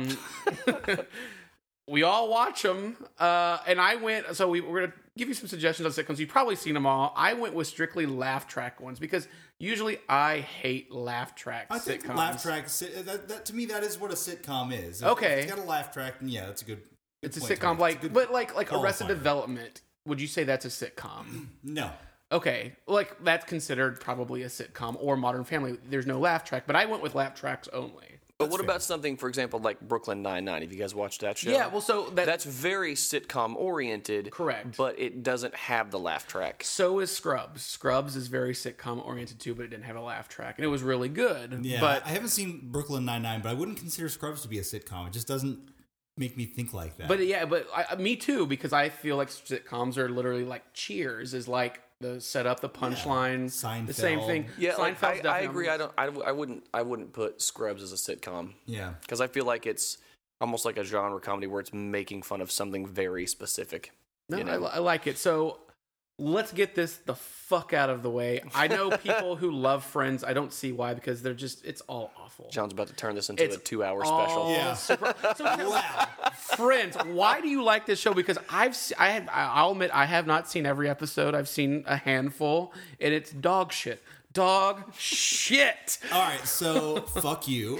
S2: We all watch them, and I went. So we're going to give you some suggestions on sitcoms. You've probably seen them all. I went with strictly laugh track ones because usually I hate laugh track
S3: I
S2: sitcoms.
S3: think laugh track, that to me, that is what a sitcom is.
S2: Okay.
S3: If it's got a laugh track, then yeah, that's a good
S2: It's a
S3: point,
S2: sitcom,
S3: Tony.
S2: like,
S3: It's a good
S2: but like Arrested
S3: qualifier.
S2: Development. Would you say that's a sitcom?
S3: No.
S2: Okay, like that's considered probably a sitcom or Modern Family. There's no laugh track, but I went with laugh tracks only.
S4: But what about something, for example, like Brooklyn Nine-Nine? Have you guys watched that show?
S2: Yeah, well, so
S4: that's very sitcom oriented.
S2: Correct.
S4: But it doesn't have the laugh track.
S2: so is Scrubs. Scrubs is very sitcom oriented too, but it didn't have a laugh track, and it was really good.
S3: Yeah,
S2: but
S3: I haven't seen Brooklyn Nine-Nine, but I wouldn't consider Scrubs to be a sitcom. It just doesn't make me think like that.
S2: me too, because I feel like sitcoms are literally like Cheers is like the setup, the punchlines, the same
S3: Seinfeld.
S2: thing.
S4: Yeah, like,
S2: Seinfeld's
S4: I
S2: definitely
S4: agree.
S2: on the
S4: I wouldn't put Scrubs as a sitcom
S3: Yeah.
S4: because I feel like it's almost like a genre comedy where it's making fun of something very specific.
S2: No,
S4: you know?
S2: I like it. So let's get this the fuck out of the way. I know people who love Friends. I don't see why, because they're just, it's all awful.
S4: John's about to turn this into
S2: It's
S4: a 2-hour
S2: all
S4: special.
S3: Yeah.
S2: super- so
S3: Wow.
S2: Friends, why do you like this show? Because I'll admit I have not seen every episode. I've seen a handful, and it's dog shit. Dog shit.
S3: All right, so fuck you.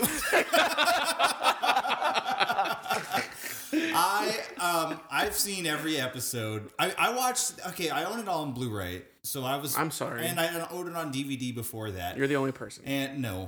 S3: I've seen every episode. I watched. Okay, I own it all on Blu-ray. So
S2: I'm sorry.
S3: and I owned it on DVD before that.
S2: You're the only person.
S3: And no.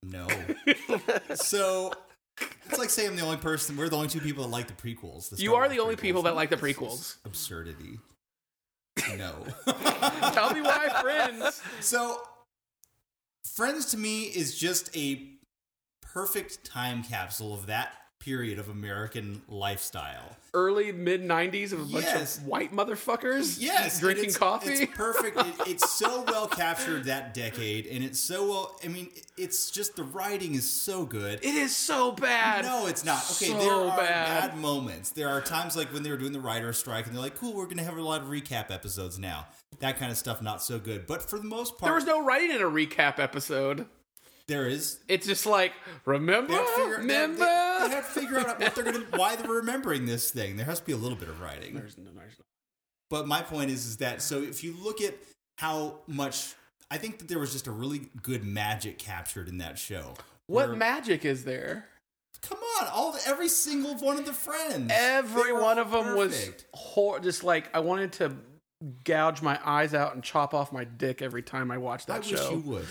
S3: So it's like saying I'm the only person. We're the only two people that like the prequels.
S2: You are the only people that like the prequels.
S3: Absurdity. No.
S2: Tell me why Friends.
S3: So, Friends to me is just a perfect time capsule of that period of American lifestyle.
S2: Early mid 90s of a bunch
S3: Yes.
S2: of white motherfuckers
S3: Yes,
S2: drinking
S3: and
S2: coffee.
S3: It's perfect. It's so well captured that decade, and it's so well. I mean, it's just the writing is so good.
S2: It is so bad.
S3: No, it's not. Okay,
S2: So
S3: there are
S2: bad.
S3: bad moments. There are times like when they were doing the writer's strike, and they're like, "Cool, we're going to have a lot of recap episodes now." That kind of stuff, not so good. But for the most part,
S2: There was no writing in a recap episode.
S3: there is.
S2: It's just like, remember?
S3: They have to figure,
S2: Remember?
S3: they have to figure out what they're gonna, why they're remembering this thing. There has to be a little bit of writing.
S2: There's no.
S3: But my point is that so if you look at how much, I think that there was just a really good magic captured in that show.
S2: What
S3: Where-
S2: magic is there?
S3: Come on, every single one of the friends.
S2: Every
S3: They were
S2: one
S3: all
S2: of them
S3: perfect.
S2: was just like, I wanted to gouge my eyes out and chop off my dick every time I watched that
S3: I
S2: show.
S3: wish you would.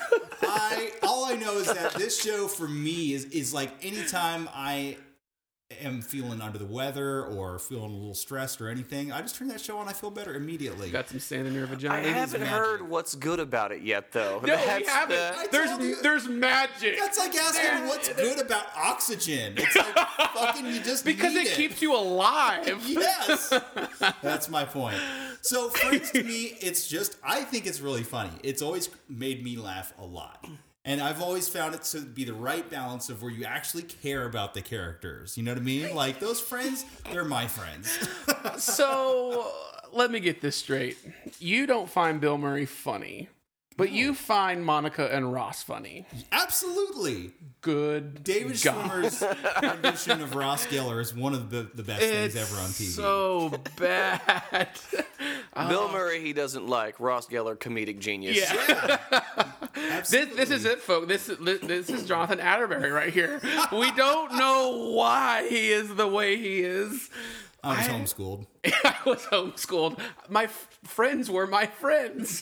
S3: All I know is that this show for me is like anytime I am feeling under the weather or feeling a little stressed or anything, I just turn that show on. I feel better immediately.
S2: Got some sand in your vagina.
S4: I haven't heard what's good about it yet, though.
S2: No, we haven't. There's magic.
S3: That's like asking what's good about oxygen. It's like fucking you just
S2: because
S3: need
S2: it keeps you alive.
S3: Yes, that's my point. So Friends to me, I think it's really funny. It's always made me laugh a lot. And I've always found it to be the right balance of where you actually care about the characters. You know what I mean? Like, those friends, they're my friends.
S2: So, let me get this straight. You don't find Bill Murray funny, but you find Monica and Ross funny.
S3: Absolutely.
S2: Good
S3: David
S2: God.
S3: Schwimmer's rendition of Ross Geller is one of the best things ever on TV.
S2: So bad.
S4: Bill Murray, he doesn't like. Ross Geller, comedic genius.
S2: Yeah.
S3: Absolutely.
S2: This is it, folks. This is Jonathan Atterbury right here. We don't know why he is the way he is.
S3: I was homeschooled.
S2: I was homeschooled. My friends were my friends.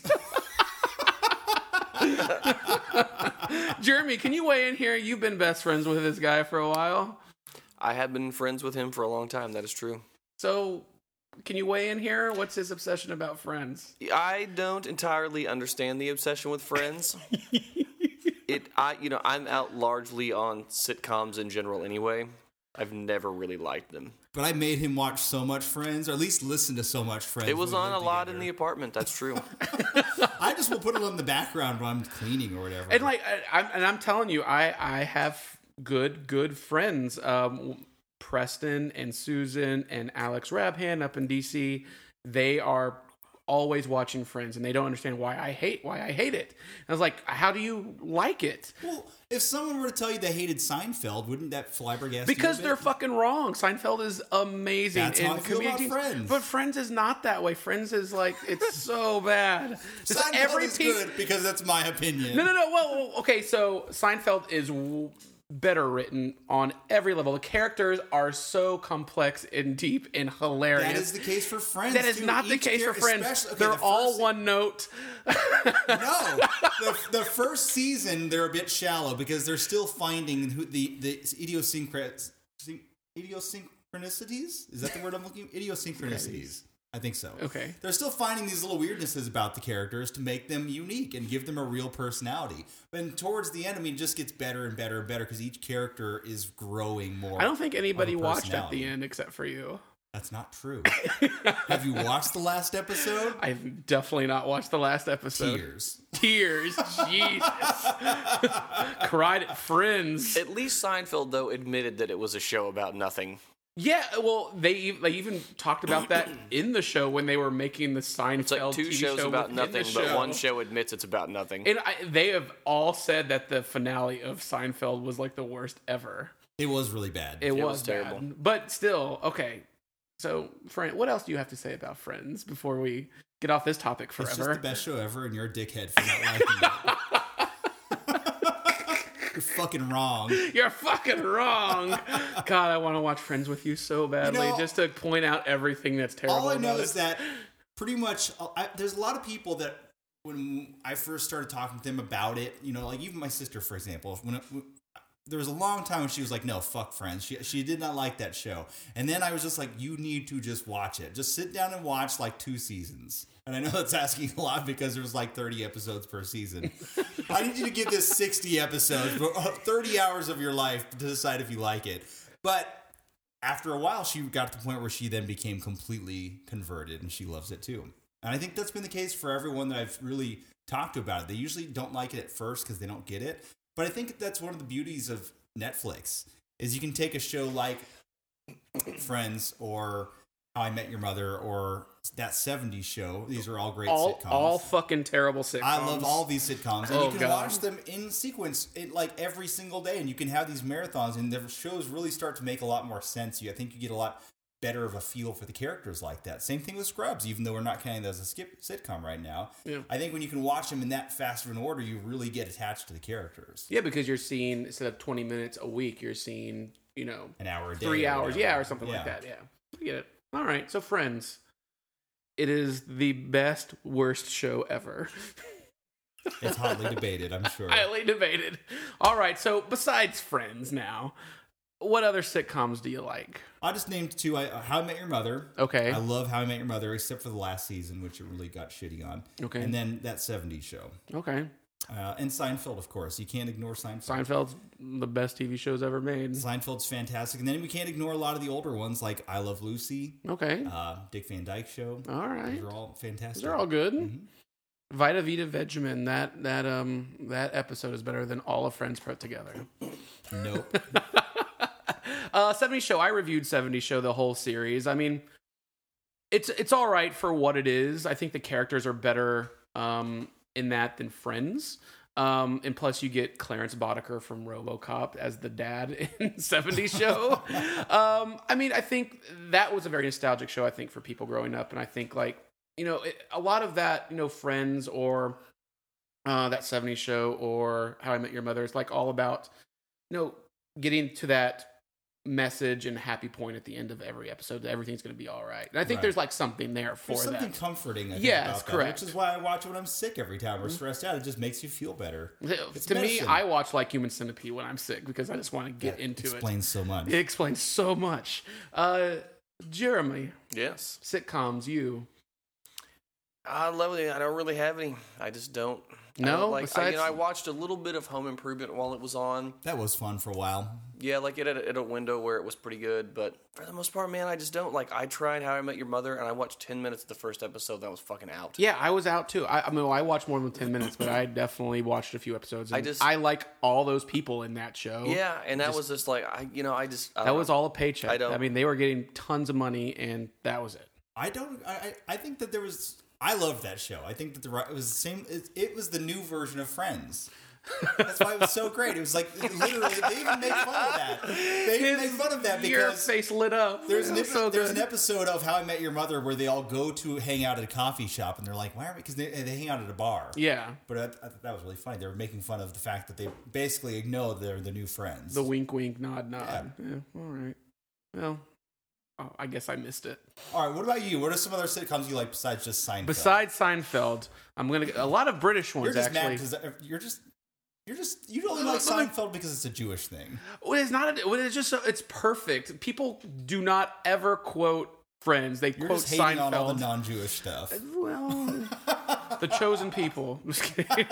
S2: Jeremy, can you weigh in here? You've been best friends with this guy for a while.
S4: I have been friends with him for a long time. That is true.
S2: So, can you weigh in here? What's his obsession about Friends?
S4: I don't entirely understand the obsession with Friends. I'm out largely on sitcoms in general anyway. I've never really liked them.
S3: But I made him watch so much Friends, or at least listen to so much Friends.
S4: It was
S3: when we
S4: on a
S3: lived
S4: lot
S3: together.
S4: in the apartment. That's true.
S3: I just will put it on the background when I'm cleaning or whatever.
S2: And I'm telling you, I have good friends. Preston and Susan and Alex Rabhan up in DC. They are always watching Friends, and they don't understand why I hate it. And I was like, how do you like it?
S3: Well, if someone were to tell you they hated Seinfeld, wouldn't that flabbergast
S2: Because
S3: you a
S2: they're
S3: bit?
S2: fucking wrong. Seinfeld is amazing.
S3: That's how I
S2: and
S3: feel about
S2: comedians-
S3: Friends.
S2: But Friends is not that way. Friends is like, it's so bad. Just
S3: Seinfeld is
S2: piece-
S3: good because that's my opinion.
S2: No. Well, okay, so Seinfeld is better written on every level. The characters are so complex and deep and hilarious.
S3: That is the case for Friends.
S2: That is
S3: too.
S2: not the
S3: Each
S2: case for
S3: character-
S2: Friends.
S3: especially- okay,
S2: They're
S3: the first
S2: all one note.
S3: No, the first season they're a bit shallow because they're still finding the idiosyncrasies. Is that the word I'm looking? Idiosyncrasies. I think so.
S2: Okay.
S3: They're still finding these little weirdnesses about the characters to make them unique and give them a real personality. But towards the end, it just gets better and better and better because each character is growing more.
S2: I don't think anybody
S3: of a
S2: watched at
S3: personality.
S2: the end except for you.
S3: That's not true. Have you watched the last episode?
S2: I've definitely not watched the last episode. Tears. Jesus. Cried at Friends.
S4: At least Seinfeld, though, admitted that it was a show about nothing.
S2: Yeah, well, they even talked about that in the show when they were making the Seinfeld
S4: It's like two
S2: TV
S4: shows
S2: show
S4: about
S2: within the
S4: nothing, but
S2: show.
S4: one show admits it's about nothing.
S2: And they have all said that the finale of Seinfeld was like the worst ever.
S3: It was really bad.
S2: It was
S4: was terrible.
S2: bad. But still, okay. So, Friend, what else do you have to say about Friends before we get off this topic
S3: It's just
S2: forever?
S3: the best show ever, and you're a dickhead for not liking it. You're fucking wrong.
S2: You're fucking wrong. God, I want to watch Friends with you so badly,
S3: You know,
S2: just to point out everything that's terrible.
S3: All I know
S2: about
S3: is
S2: it.
S3: that pretty much there's a lot of people that when I first started talking to them about it, like even my sister, for example, there was a long time when she was like, no, fuck Friends. She did not like that show. And then I was just like, you need to just watch it. Just sit down and watch like 2 seasons. And I know that's asking a lot because there's like 30 episodes per season. I need you to give this 60 episodes, 30 hours of your life to decide if you like it. But after a while, she got to the point where she then became completely converted and she loves it too. And I think that's been the case for everyone that I've really talked to about it. They usually don't like it at first because they don't get it. But I think that's one of the beauties of Netflix is you can take a show like Friends or How I Met Your Mother or that 70s show. These are all great sitcoms.
S2: All fucking terrible sitcoms.
S3: I love all these sitcoms. And
S2: Oh,
S3: you can
S2: God.
S3: watch them in sequence like every single day. And you can have these marathons and the shows really start to make a lot more sense. I think you get a lot better of a feel for the characters like that. Same thing with Scrubs, even though we're not counting that as a sitcom right now.
S2: Yeah.
S3: I think when you can watch them in that fast of an order, you really get attached to the characters.
S2: Yeah, because you're seeing, instead of 20 minutes a week, you're seeing,
S3: An hour a day.
S2: 3
S3: or
S2: hours.
S3: whatever.
S2: Yeah, or something like that. Yeah. I get it. All right. So, Friends. It is the best, worst show ever.
S3: It's hotly debated, I'm sure.
S2: Highly debated. All right. So, besides Friends now, what other sitcoms do you like?
S3: I just named two. How I Met Your Mother.
S2: Okay.
S3: I love How I Met Your Mother, except for the last season, which it really got shitty on.
S2: Okay.
S3: And then that 70s show.
S2: Okay.
S3: And Seinfeld, of course. You can't ignore Seinfeld.
S2: Seinfeld's the best TV shows ever made.
S3: Seinfeld's fantastic. And then we can't ignore a lot of the older ones like I Love Lucy,
S2: Okay.
S3: Dick Van Dyke Show.
S2: All right.
S3: Those are all fantastic.
S2: They're all good. Vita Vita Vegemin. That episode is better than all of Friends put together.
S3: Nope.
S2: 70 Show. I reviewed 70 Show, the whole series. I mean, it's all right for what it is. I think the characters are better in that than Friends. And plus, you get Clarence Boddicker from RoboCop as the dad in 70 Show. I mean, I think that was a very nostalgic show, I think, for people growing up. And I think, like, a lot of that, Friends or that 70 Show or How I Met Your Mother is like all about, getting to that message and happy point at the end of every episode that everything's going to be all right. And I think there's like something there for
S3: There's
S2: that.
S3: something comforting, I think,
S2: Yes,
S3: about that,
S2: correct.
S3: which is why I watch it when I'm sick every time or stressed out. It just makes you feel better. It's
S2: To me,
S3: medicine.
S2: I watch like Human Centipede when I'm sick because I just want to get into it.
S3: Explains so much.
S2: It explains so much. Jeremy,
S4: Yes.
S2: sitcoms, you.
S4: I love it. I don't really have any. I just don't.
S2: No?
S4: Besides, I watched a little bit of Home Improvement while it was on.
S3: That was fun for a while.
S4: Yeah, like it at a window where it was pretty good, but for the most part, man, I just don't. Like, I tried How I Met Your Mother, and I watched 10 minutes of the first episode, and I was fucking out.
S2: Yeah, I was out too. I mean, I watched more than 10 minutes, but I definitely watched a few episodes. And I like all those people in that show.
S4: Yeah, and that was just like, I
S2: That was all a paycheck.
S4: I
S2: mean, they were getting tons of money, and that was it.
S3: I think that there was. I loved that show. I think that it was the same. It was the new version of Friends. That's why it was so great. It was like literally they even make fun of that. They even make fun of that
S2: Your
S3: because
S2: face lit up.
S3: there's an
S2: There's
S3: an episode of How I Met Your Mother where they all go to hang out at a coffee shop and they're like, why are we? Because they hang out at a bar.
S2: Yeah.
S3: But I thought that was really funny. They were making fun of the fact that they basically know they're the new Friends.
S2: The wink, wink, nod, nod. Yeah. All right. Well, I guess I missed it.
S3: All right. What about you? What are some other sitcoms you like besides just Seinfeld?
S2: Besides Seinfeld, I'm gonna a lot of British ones.
S3: you're just
S2: actually.
S3: mad because you only like Seinfeld because it's a Jewish thing.
S2: Well, it's not. It's just. It's perfect. People do not ever quote Friends. They
S3: You're
S2: quote
S3: just hating
S2: Seinfeld.
S3: on all the non-Jewish stuff.
S2: Well, the chosen people. Just kidding.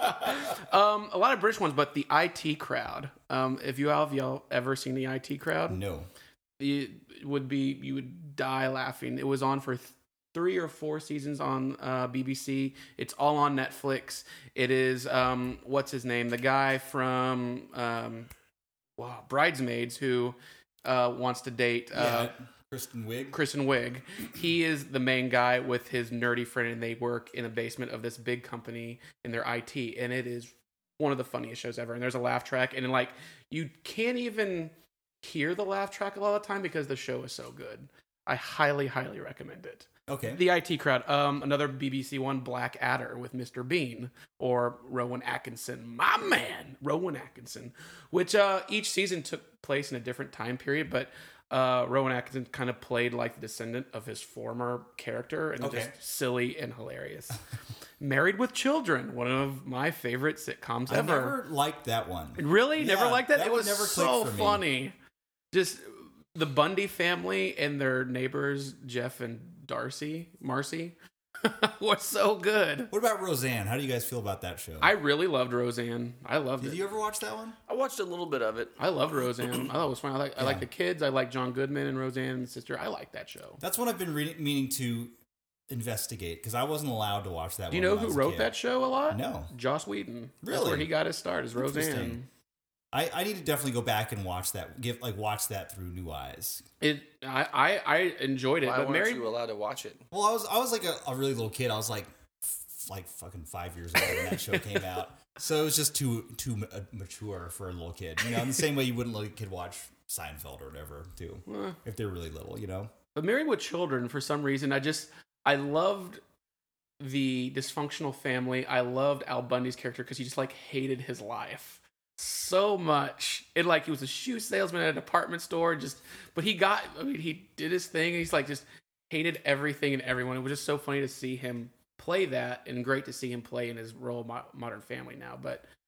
S2: A lot of British ones, but the IT Crowd. If y'all ever seen the IT Crowd?
S3: No.
S2: You would die laughing. It was on for 3 or 4 seasons on BBC. It's all on Netflix. It is what's his name? The guy from Bridesmaids who wants to date
S3: Kristen Wiig.
S2: Kristen Wiig. He is the main guy with his nerdy friend, and they work in a basement of this big company in their IT, and it is one of the funniest shows ever. And there's a laugh track, and like you can't even hear the laugh track a lot of the time because the show is so good. I highly, highly recommend it.
S3: Okay.
S2: The IT Crowd. Another BBC one, Black Adder with Mr. Bean or Rowan Atkinson. My man, Rowan Atkinson. Which each season took place in a different time period, but Rowan Atkinson kind of played like the descendant of his former character, and just silly and hilarious. Married with Children, one of my favorite sitcoms
S3: I
S2: ever.
S3: never liked that one.
S2: Really?
S3: Yeah,
S2: Never liked that?
S3: that
S2: It
S3: one
S2: was
S3: never clicked
S2: so
S3: for me.
S2: funny. Just the Bundy family and their neighbors, Jeff and Marcy, was so good.
S3: What about Roseanne? How do you guys feel about that show?
S2: I really loved Roseanne. I loved
S3: Did
S2: it.
S3: you ever watch that one?
S4: I watched a little bit of it.
S2: I loved Roseanne. I thought it was fun. I like the kids. I like John Goodman and Roseanne's sister. I like that show.
S3: That's one I've been meaning to investigate because I wasn't allowed to watch that.
S2: Do you know who wrote that show a lot?
S3: No.
S2: Joss Whedon. That's
S3: Really?
S2: where he got his start, is Roseanne.
S3: Interesting. I need to definitely go back and watch that. Watch that through new eyes.
S2: I enjoyed it,
S4: Why
S2: but
S4: weren't you allowed to watch it?
S3: Well, I was like a really little kid. I was like fucking 5 years old when that show came out. So it was just too mature for a little kid. You know, in the same way you wouldn't let a kid watch Seinfeld or whatever, too, if they're really little. You know.
S2: But Married with Children, for some reason, I loved the dysfunctional family. I loved Al Bundy's character because he just like hated his life so much. It like he was a shoe salesman at a department store, but he did his thing, and he's like just hated everything and everyone. It was just so funny to see him play that, and great to see him play in his role of Modern Family now. But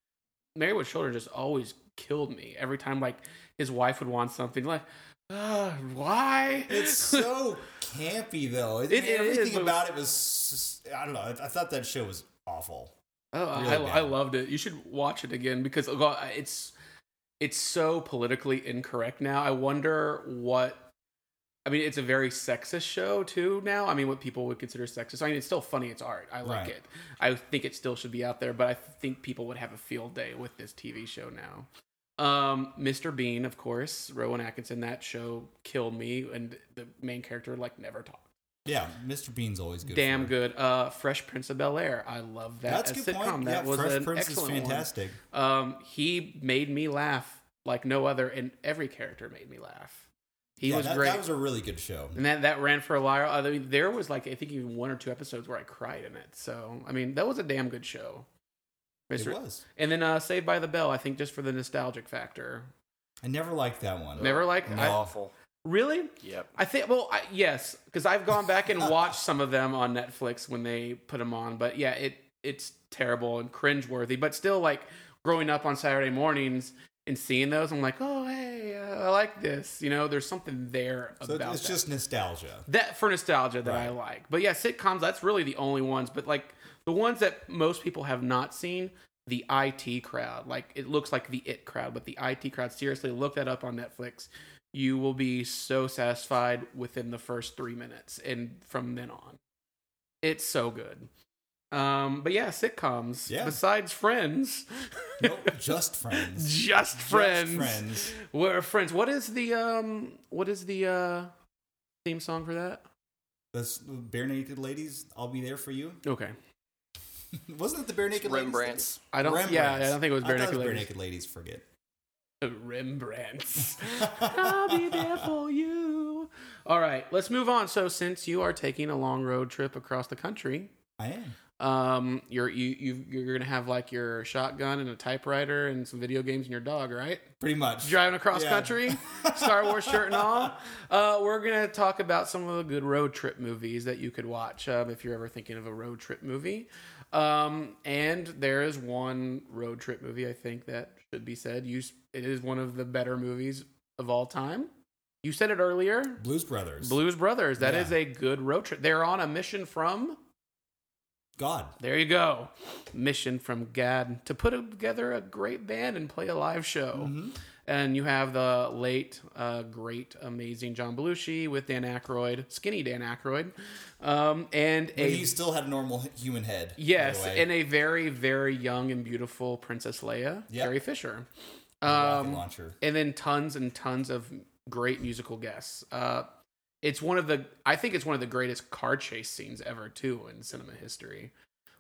S2: Married with Children just always killed me every time. Like his wife would want something like, why?
S3: It's so campy though. Everything about it was. I don't know. I thought that show was awful.
S2: Oh,
S3: Really
S2: I loved it. You should watch it again because it's so politically incorrect now. I wonder what. I mean, it's a very sexist show too now. I mean, what people would consider sexist. I mean, it's still funny. It's art. I like it. I think it still should be out there, but I think people would have a field day with this TV show now. Mr. Bean, of course, Rowan Atkinson. That show killed me, and the main character never talked.
S3: Yeah, Mr. Bean's always good.
S2: Damn good. Fresh Prince of Bel-Air. I love that.
S3: That's a
S2: sitcom.
S3: good point.
S2: That was
S3: Fresh
S2: an
S3: Prince
S2: excellent
S3: is fantastic.
S2: one. He made me laugh like no other, and every character made me laugh. He was great.
S3: That was a really good show.
S2: And that ran for a while. I mean, there was I think even 1 or 2 episodes where I cried in it. So, I mean, that was a damn good show.
S3: It was.
S2: And then Saved by the Bell, I think just for the nostalgic factor.
S3: I never liked that one.
S2: Never liked it?
S4: Awful.
S2: Really?
S4: Yep.
S2: I think, yes, because I've gone back and watched some of them on Netflix when they put them on. But yeah, it's terrible and cringeworthy. But still, growing up on Saturday mornings and seeing those, I'm like, oh, hey, I like this. You know, there's something there about that.
S3: So it's just nostalgia.
S2: For nostalgia that I like. But yeah, sitcoms, that's really the only ones. But the ones that most people have not seen, the IT Crowd. It looks like the It Crowd, but the IT Crowd, seriously, look that up on Netflix. You will be so satisfied within the first 3 minutes and from then on. It's so good. But yeah, sitcoms.
S3: Yeah.
S2: Besides Friends.
S3: Nope, just Friends.
S2: Just Friends.
S3: Just Friends.
S2: We're Friends. What is the theme song for that?
S3: That's Bare Naked Ladies. I'll Be There for You.
S2: Okay.
S3: Wasn't it the Bare Naked
S4: Rembrandts.
S3: Ladies?
S2: Yeah, I don't think it was Bare Naked Ladies.
S3: Bare Naked Ladies. Forget.
S2: Rembrandts. I'll be there for you. All right, let's move on. So, since you are taking a long road trip across the country,
S3: I am.
S2: You're gonna have your shotgun and a typewriter and some video games and your dog, right?
S3: Pretty much.
S2: Driving across country, Star Wars shirt and all. We're gonna talk about some of the good road trip movies that you could watch if you're ever thinking of a road trip movie. And there is one road trip movie I think that should be said. It is one of the better movies of all time. You said it earlier.
S3: Blues Brothers.
S2: Blues Brothers. That is a good road trip. They're on a mission from
S3: God.
S2: There you go. Mission from God to put together a great band and play a live show. Mm-hmm. And you have the late, great, amazing John Belushi with Dan Aykroyd, skinny Dan Aykroyd, and
S3: he still had a normal human head.
S2: Yes, and a very, very young and beautiful Princess Leia, Carrie Fisher.
S3: Rocket launcher.
S2: And then tons and tons of great musical guests. It's one of the greatest car chase scenes ever too in cinema history.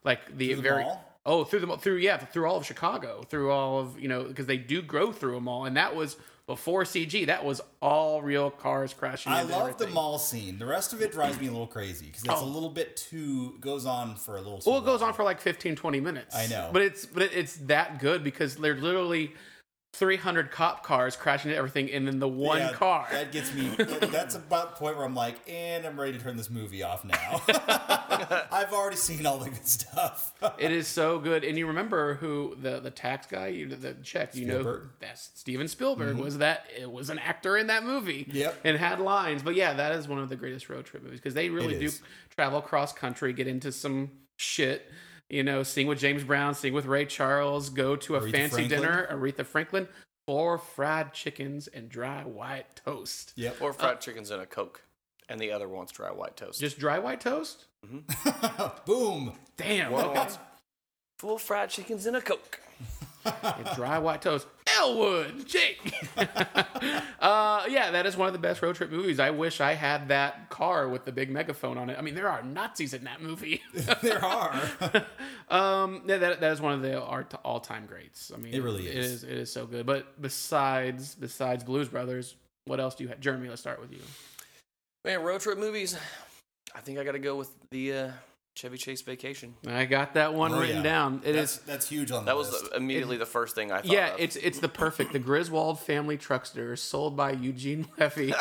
S2: Through all of Chicago, through all of, because they do go through them all, and that was before CG. That was all real cars crashing.
S3: I love the mall scene. The rest of it drives me a little crazy because it's a little bit too goes on for a little.
S2: Well, it goes on for 15-20 minutes.
S3: I know,
S2: but it's that good because they're literally 300 cop cars crashing into everything, and then the one car.
S3: That gets me. That's about the point where I'm like, and I'm ready to turn this movie off now. I've already seen all the good stuff.
S2: It is so good. And you remember who the tax guy, the check, that's Steven Spielberg, mm-hmm. was an actor in that movie.
S3: Yep.
S2: And had lines. But yeah, that is one of the greatest road trip movies because they really do travel cross country, get into some shit. Sing with James Brown, sing with Ray Charles, go to a fancy dinner, Aretha Franklin, 4 fried chickens and dry white toast.
S3: Yep.
S4: Or fried chickens and a Coke. And the other wants dry white toast.
S2: Just dry white toast?
S3: Mm-hmm. Boom.
S2: Damn.
S4: One wants 4 fried chickens and a Coke.
S2: And dry white toast. Elwood, Jake. That is one of the best road trip movies. I wish I had that car with the big megaphone on it. I mean, there are Nazis in that movie.
S3: There are.
S2: That is one of the all-time greats. I mean,
S3: it really is.
S2: It is so good. But besides Blues Brothers, what else do you have? Jeremy, let's start with you.
S4: Man, road trip movies. I think I got to go with the Chevy Chase Vacation.
S2: I got that one written down.
S3: That's huge on the list.
S4: That was immediately the first thing I thought of.
S2: It's the Griswold family truckster sold by Eugene Levy.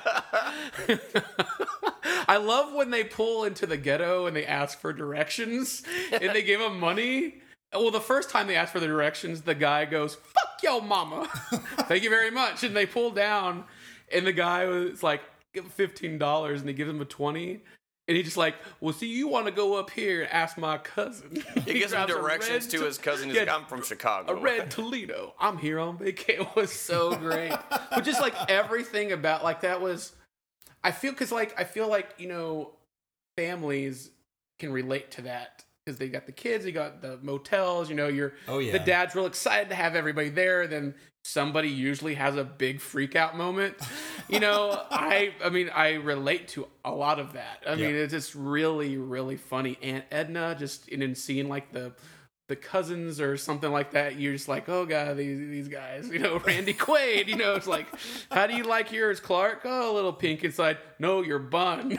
S2: I love when they pull into the ghetto and they ask for directions and they give them money Well, the first time they asked for the directions, the guy goes, "Fuck yo, mama." Thank you very much. And they pull down, and the guy was like, "Give him $15," and they give him a 20. And he's just like, "Well, see, you want to go up here and ask my cousin."
S4: He gives him
S2: grabs a
S4: directions
S2: red
S4: to his cousin. He's like, I'm from Chicago.
S2: A red Toledo. I'm here on vacation. It was so great. But just like everything about like that was, I feel like, you know, families can relate to that. Because they got the kids, you got the motels, you know, the dad's real excited to have everybody there. Then somebody usually has a big freak out moment. You know, I mean, I relate to a lot of that. I mean, it's just really, really funny. Aunt Edna, just in seeing like the cousins or something like that, you're just like, oh god, these guys, you know, Randy Quaid, you know, it's like, how do you like yours, Clark? Oh, a little pink inside. No, you're bun.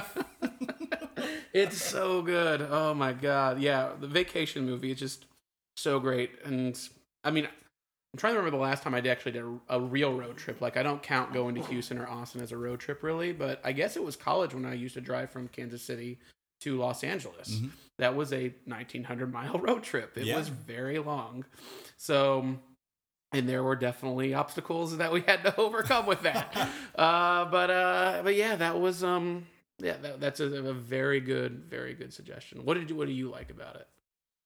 S2: It's so good. Oh my god. Yeah, the Vacation movie is just so great. And I mean, I'm trying to remember the last time I actually did a real road trip. Like, I don't count going to Houston or Austin as a road trip really, but I guess it was college when I used to drive from Kansas City to Los Angeles. Mm-hmm. That was a 1,900-mile road trip. It was very long. So, and there were definitely obstacles that we had to overcome with that. But yeah, that was that's a very good suggestion. What do you like about it?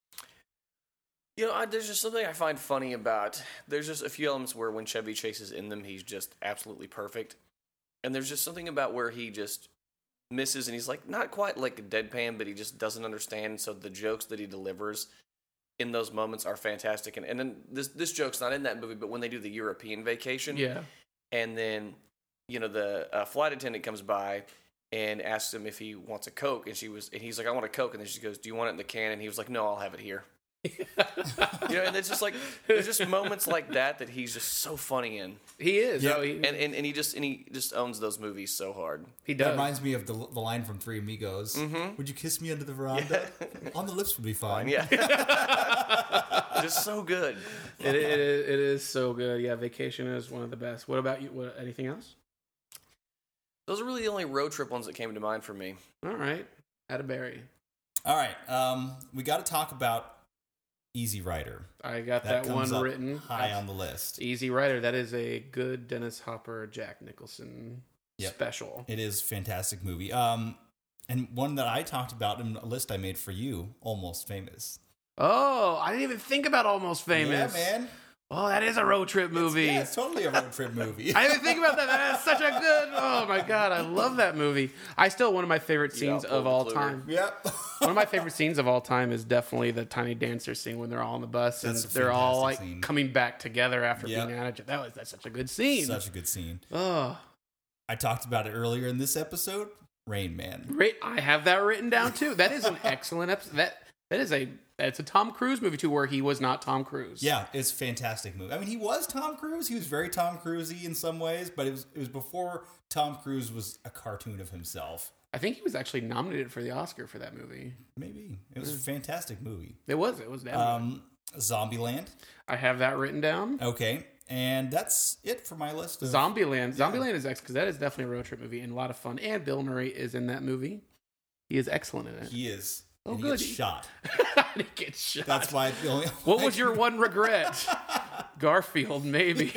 S4: You know, there's just something I find funny about. There's just a few elements where when Chevy Chase is in them, he's just absolutely perfect. And there's just something about where he just misses, and he's like not quite like a deadpan, but he just doesn't understand. So the jokes that he delivers in those moments are fantastic. And then this joke's not in that movie, but when they do the European vacation, and then you know the flight attendant comes by and asks him if he wants a Coke, and he's like, I want a Coke, and then she goes, do you want it in the can? And he was like, no, I'll have it here. You know, and it's just like there's just moments like that he's just so funny in.
S2: He is,
S4: and he just owns those movies so hard.
S2: He does.
S3: That reminds me of the line from Three Amigos. Mm-hmm. Would you kiss me under the veranda? Yeah. On the lips would be fine.
S4: Yeah, just so good.
S2: It is so good. Yeah, Vacation is one of the best. What about you? Anything else?
S4: Those are really the only road trip ones that came to mind for me.
S2: All right, Atterbury.
S3: All right, we got to talk about Easy Rider.
S2: I got that one written
S3: high on the list.
S2: Easy Rider. That is a good Dennis Hopper, Jack Nicholson special.
S3: It is a fantastic movie. And one that I talked about in a list I made for you, Almost Famous.
S2: Oh, I didn't even think about Almost Famous.
S3: Yeah, man.
S2: Oh, that is a road trip movie.
S3: It's totally a road trip movie.
S2: I didn't think about that. That's such a good. Oh my god, I love that movie. One of my favorite scenes of all time.
S3: Yep.
S2: One of my favorite scenes of all time is definitely the Tiny Dancer scene when they're all on the bus and they're all like coming back together after being out of jail. That's such a good scene.
S3: Such a good scene.
S2: Oh,
S3: I talked about it earlier in this episode. Rain Man.
S2: I have that written down too. That is an excellent episode. It's a Tom Cruise movie too, where he was not Tom Cruise.
S3: Yeah, it's a fantastic movie. I mean, he was Tom Cruise. He was very Tom Cruise-y in some ways, but it was before Tom Cruise was a cartoon of himself.
S2: I think he was actually nominated for the Oscar for that movie.
S3: Maybe. It was a fantastic movie.
S2: It was definitely.
S3: Zombieland.
S2: I have that written down.
S3: Okay. And that's it for my list.
S2: Zombieland. Zombieland is excellent because that is definitely a road trip movie and a lot of fun. And Bill Murray is in that movie. He is excellent in it.
S3: He is.
S2: Oh,
S3: and
S2: good.
S3: He gets shot.
S2: He gets shot.
S3: That's why the only.
S2: What was your one regret? Garfield, maybe.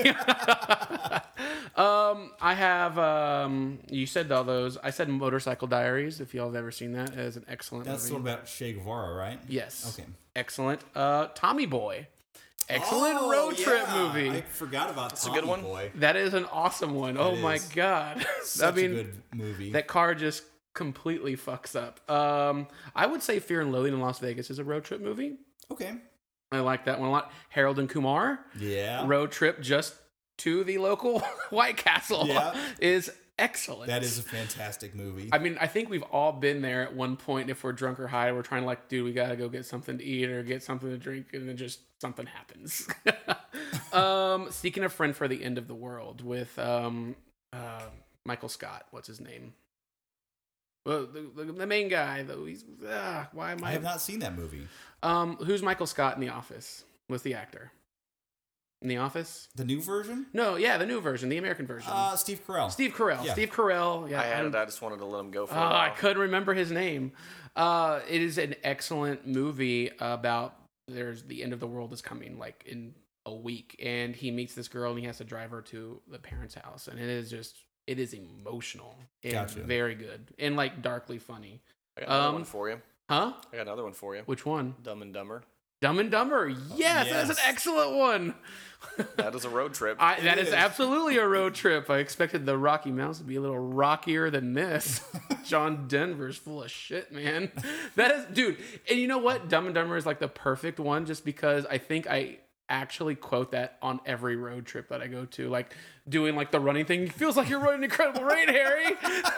S2: I have. You said all those. I said Motorcycle Diaries. If y'all have ever seen that, as an excellent.
S3: That's
S2: movie.
S3: the one about Che Guevara, right?
S2: Yes.
S3: Okay.
S2: Excellent. Tommy Boy. Excellent road trip movie.
S3: I forgot about
S4: That's
S3: Tommy
S4: a good one.
S3: Boy.
S2: That is an awesome one. Oh my god.
S3: Such a good movie.
S2: That car just completely fucks up. I would say Fear and Loathing in Las Vegas is a road trip movie.
S3: Okay.
S2: I like that one a lot. Harold and Kumar.
S3: Yeah.
S2: Road trip just to the local White Castle is excellent.
S3: That is a fantastic movie.
S2: I mean, I think we've all been there at one point. If we're drunk or high, we're trying to like, dude, we gotta go get something to eat or get something to drink, and then just something happens. Seeking a Friend for the End of the World with Michael Scott. What's his name? Well, the main guy, though, I
S3: have not seen that movie.
S2: Who's Michael Scott in The Office? What's the actor? In The Office?
S3: The new version?
S2: No, yeah, the new version, the American version.
S3: Steve Carell.
S2: Steve Carell.
S3: Yeah.
S2: Steve Carell. Yeah,
S4: I had it. I just wanted to let him go for a
S2: I
S4: while.
S2: couldn't remember his name. It is an excellent movie about there's the end of the world is coming like in a week, and he meets this girl and he has to drive her to the parents' house, and it is emotional and very good and like darkly funny.
S4: I got another one for you.
S2: Huh?
S4: I got another one for you.
S2: Which one?
S4: Dumb and Dumber.
S2: Dumb and Dumber. Yes, that's an excellent one.
S4: That is a road trip.
S2: That is absolutely a road trip. I expected the Rocky Mountains to be a little rockier than this. John Denver's full of shit, man. That is, dude. And you know what? Dumb and Dumber is like the perfect one, just because I think I actually quote that on every road trip that I go to, like doing like the running thing. It feels like you're running incredible rain, Harry.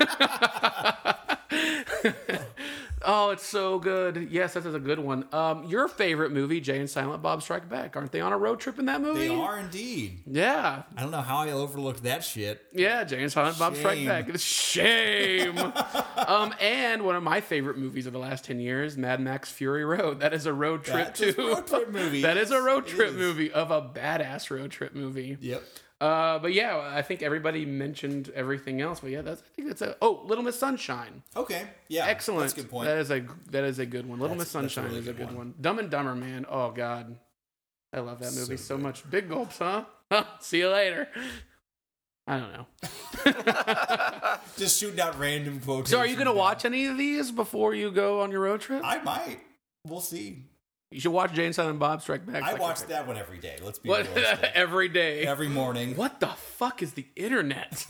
S2: Oh, it's so good. Yes, that is a good one. Your favorite movie, Jay and Silent Bob Strike Back. Aren't they on a road trip in that movie?
S3: They are indeed.
S2: Yeah.
S3: I don't know how I overlooked that shit.
S2: Yeah, Jay and Silent Bob Strike Back. It's shame. And one of my favorite movies of the last 10 years, Mad Max Fury Road. That is a road trip too.
S3: That's a road trip movie.
S2: That is a road trip movie of a badass road trip movie.
S3: Yep.
S2: But yeah, I think everybody mentioned everything else. But yeah, I think that's Little Miss Sunshine.
S3: Okay. Yeah.
S2: Excellent.
S3: That's a good point.
S2: That is a good one. Little Miss Sunshine
S3: really
S2: is a good
S3: one.
S2: one. Dumb and Dumber, man. Oh God, I love that movie so much. Big gulps, huh? See you later. I don't know.
S3: Just shooting out random quotations.
S2: So, are you gonna watch any of these before you go on your road trip?
S3: I might. We'll see.
S2: You should watch Jay and Silent Bob Strike Back.
S3: I watch that one every day. Let's be realistic.
S2: Every day.
S3: Every morning.
S2: What the fuck is the internet?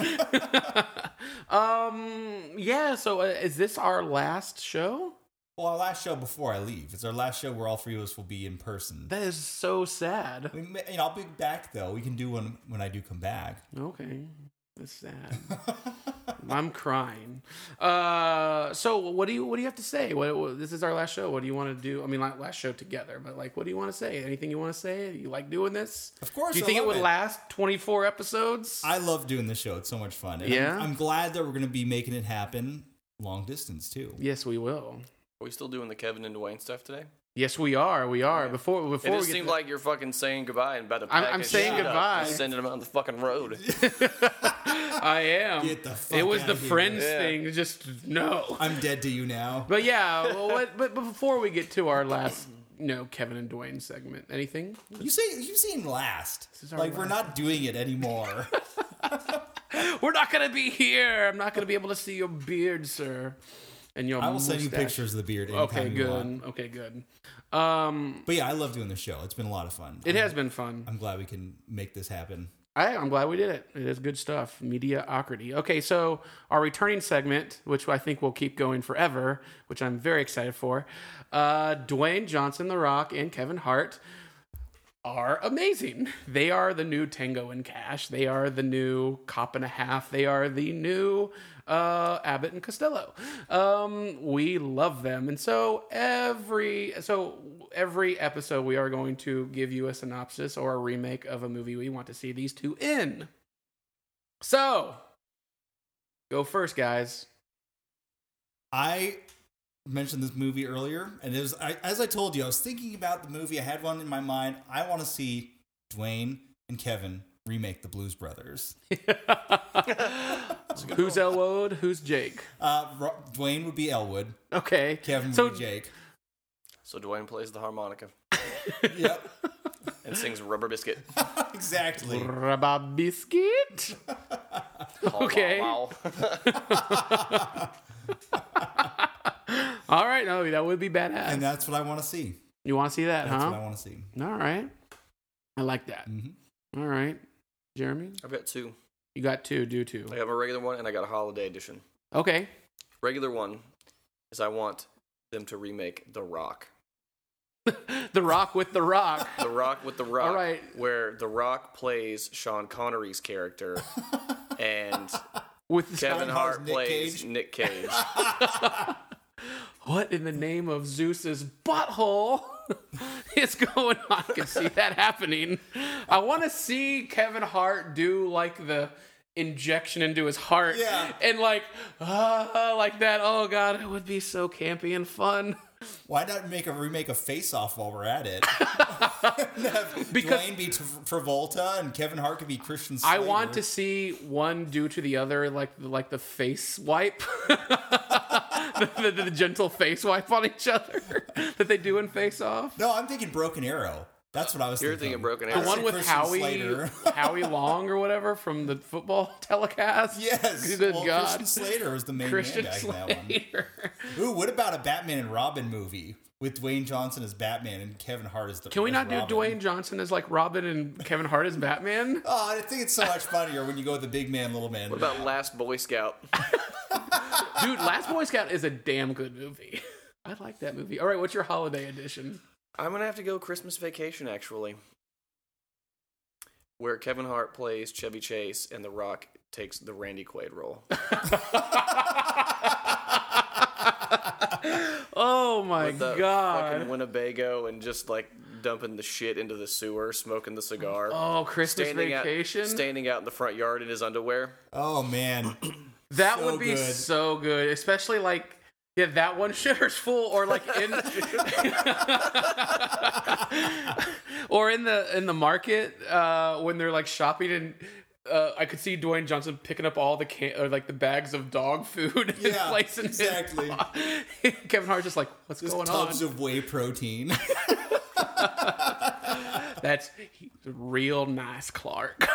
S2: Yeah, so is this our last show?
S3: Well, our last show before I leave. It's our last show where all three of us will be in person.
S2: That is so sad.
S3: I'll be back, though. We can do one when I do come back.
S2: Okay. That's sad. I'm crying. So what do you have to say? This is our last show. What do you want to do? I mean, like last show together, but like, what do you want to say? Anything you want to say? You like doing this?
S3: Of course.
S2: Do you think it would last 24 episodes?
S3: I love doing this show. It's so much fun. And
S2: yeah.
S3: I'm glad that we're going to be making it happen long distance too.
S2: Yes, we will.
S4: Are we still doing the Kevin and Dwayne stuff today?
S2: Yes, we are. We are.
S4: Yeah.
S2: Before
S4: it just seemed like you're fucking saying goodbye and about to pack
S2: I'm saying goodbye.
S4: Sending them on the fucking road.
S2: I am.
S3: Get the fuck
S2: It was
S3: out
S2: the
S3: of here.
S2: Friends thing. Just no.
S3: I'm dead to you now.
S2: But yeah. But before we get to our last, Kevin and Dwayne segment, anything?
S3: You seem last. Like we're not doing it anymore.
S2: We're not gonna be here. I'm not gonna be able to see your beard, sir. And your
S3: I will send you
S2: mustache.
S3: pictures of the beard.
S2: Okay, good.
S3: Want.
S2: Okay, good.
S3: But yeah, I love doing the show. It's been a lot of fun.
S2: It has been fun.
S3: I'm glad we can make this happen.
S2: I'm glad we did it. It is good stuff. Mediocrity. Okay, so our returning segment, which I think will keep going forever, which I'm very excited for. Dwayne Johnson, The Rock, and Kevin Hart are amazing. They are the new Tango and Cash. They are the new Cop and a Half. They are the new Abbott and Costello. We love them. And so every episode we are going to give you a synopsis or a remake of a movie we want to see these two in. So, go first, guys.
S3: I mentioned this movie earlier, and as I told you, I was thinking about the movie. I had one in my mind. I want to see Dwayne and Kevin remake the Blues Brothers.
S2: Who's Elwood? Who's Jake?
S3: Dwayne would be Elwood.
S2: Okay.
S3: Kevin would be Jake.
S4: So Dwayne plays the harmonica.
S3: Yep.
S4: And sings Rubber Biscuit.
S3: Exactly.
S2: Rubber biscuit. Okay.
S4: Wow.
S2: All right. No, that would be badass.
S3: And that's what I want to see.
S2: You want to see that,
S3: That's
S2: huh?
S3: what I want to see.
S2: All right. I like that.
S3: Mm-hmm.
S2: All right. Jeremy?
S4: I've got two.
S2: You got two. Do two.
S4: I have a regular one and I got a holiday edition.
S2: Okay.
S4: Regular one is I want them to remake The Rock.
S2: The Rock with The Rock.
S4: The Rock with The Rock.
S2: All right.
S4: Where The Rock plays Sean Connery's character and
S2: With
S4: Kevin Hart
S3: Nick
S4: plays
S3: Cage.
S4: Nick Cage.
S2: What in the name of Zeus's butthole is going on? I can see that happening. I want to see Kevin Hart do like the injection into his heart.
S3: Yeah.
S2: And like that. Oh God, it would be so campy and fun.
S3: Why not remake a Face Off while we're at it?
S2: Because
S3: Dwayne be Travolta and Kevin Hart could be Christian Slater.
S2: I want to see one do to the other like the face wipe. the gentle face wipe on each other that they do in Face Off.
S3: No, I'm thinking Broken Arrow. That's what I was
S4: You're
S3: thinking.
S4: thinking Broken
S3: I
S4: Arrow.
S2: The
S3: was
S2: one with
S3: Christian Slater.
S2: Howie Long or whatever from the football telecast.
S3: Yes.
S2: Good
S3: well,
S2: God.
S3: Christian Slater was the main
S2: Christian
S3: man back in that one.
S2: Slater.
S3: Ooh, what about a Batman and Robin movie with Dwayne Johnson as Batman and Kevin Hart as the
S2: Can we not do
S3: Robin?
S2: Dwayne Johnson as like Robin and Kevin Hart as Batman?
S3: Oh, I think it's so much funnier when you go with the big man, little man.
S4: What about Last Boy Scout?
S2: Dude, Last Boy Scout is a damn good movie. I like that movie. All right, what's your holiday edition?
S4: I'm gonna have to go Christmas Vacation, actually, where Kevin Hart plays Chevy Chase and The Rock takes the Randy Quaid role.
S2: Oh my
S4: With the
S2: God.
S4: fucking Winnebago and just like dumping the shit into the sewer, smoking the cigar.
S2: Oh, Christmas
S4: standing
S2: Vacation?
S4: standing out in the front yard in his underwear.
S3: Oh man,
S2: That
S3: So
S2: would be
S3: good.
S2: so good, especially like that one shitter's full, or like in, or in the market when they're like shopping, and I could see Dwayne Johnson picking up all the the bags of dog food and
S3: Yeah,
S2: placing
S3: exactly.
S2: it. Kevin Hart's just like, what's
S3: just
S2: going
S3: tubs
S2: on?
S3: of whey protein.
S2: That's real nice, Clark.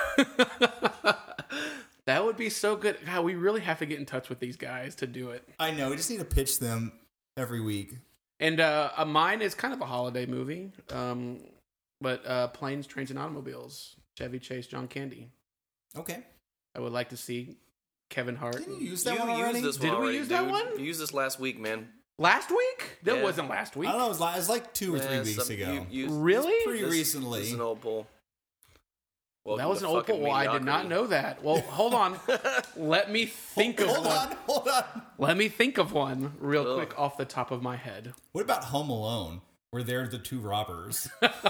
S2: That would be so good. God, we really have to get in touch with these guys to do it.
S3: I know. We just need to pitch them every week.
S2: And mine is kind of a holiday movie, but Planes, Trains, and Automobiles. Chevy Chase, John Candy.
S3: Okay.
S2: I would like to see Kevin Hart.
S3: Didn't you use that
S4: You
S3: one already?
S4: used this
S2: Did
S4: one
S2: we
S4: already,
S2: use that
S4: dude.
S2: one?
S4: You used this last week, man.
S2: Last week? That
S4: Yeah.
S2: wasn't last week.
S3: I don't know. It was like 2 or 3
S4: Yeah,
S3: weeks ago.
S2: Really?
S3: Pretty recently.
S4: This is an old pull.
S2: That was an old pull. Well, I did not know that. Well, hold on. Let me think of
S3: Hold
S2: one.
S3: on.
S2: Let me think of one real
S4: Ugh.
S2: quick off the top of my head.
S3: What about Home Alone, where they're the two robbers?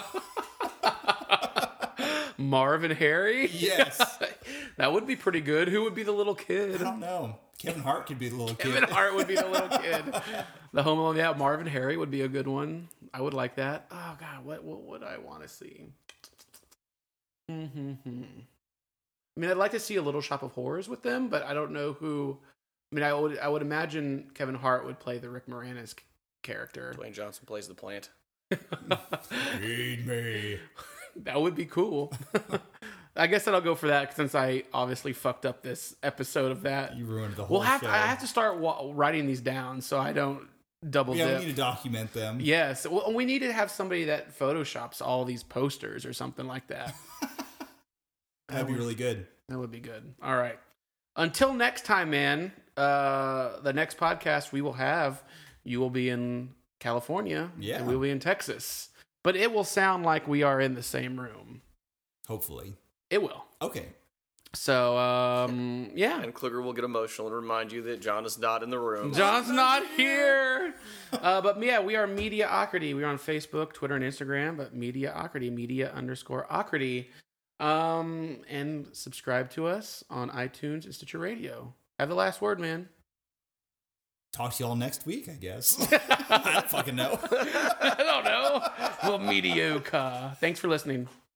S2: Marv and Harry?
S3: Yes.
S2: That would be pretty good. Who would be the little kid?
S3: I don't know. Kevin Hart could be the little kid.
S2: Kevin Hart would be the little kid. The Home Alone, yeah. Marv and Harry would be a good one. I would like that. Oh God, what would I want to see? I mean, I'd like to see a Little Shop of Horrors with them, but I don't know who. I mean, I would imagine Kevin Hart would play the Rick Moranis character.
S4: Dwayne Johnson plays the plant.
S3: Feed me.
S2: That would be cool. I guess that I'll go for that since I obviously fucked up this episode of that.
S3: You ruined the whole show.
S2: I have to start writing these down so I don't double
S3: Yeah,
S2: dip.
S3: we need to document them.
S2: Yes. Well, we need to have somebody that photoshops all these posters or something like that.
S3: That'd be really good.
S2: That would be good. All right. Until next time, man, the next podcast we will have, you will be in California.
S3: Yeah.
S2: And we'll be in Texas. But it will sound like we are in the same room.
S3: Hopefully.
S2: It will.
S3: Okay.
S2: So, yeah.
S4: And Kluger will get emotional and remind you that John is not in the room.
S2: John's not here. But yeah, we are Mediacrity. We are on Facebook, Twitter, and Instagram. But Mediacrity, Media_Ocrity. And subscribe to us on iTunes and Stitcher Radio. Have the last word, man.
S3: Talk to y'all next week, I guess. I don't fucking know.
S2: I don't know. Well, mediocre. Thanks for listening.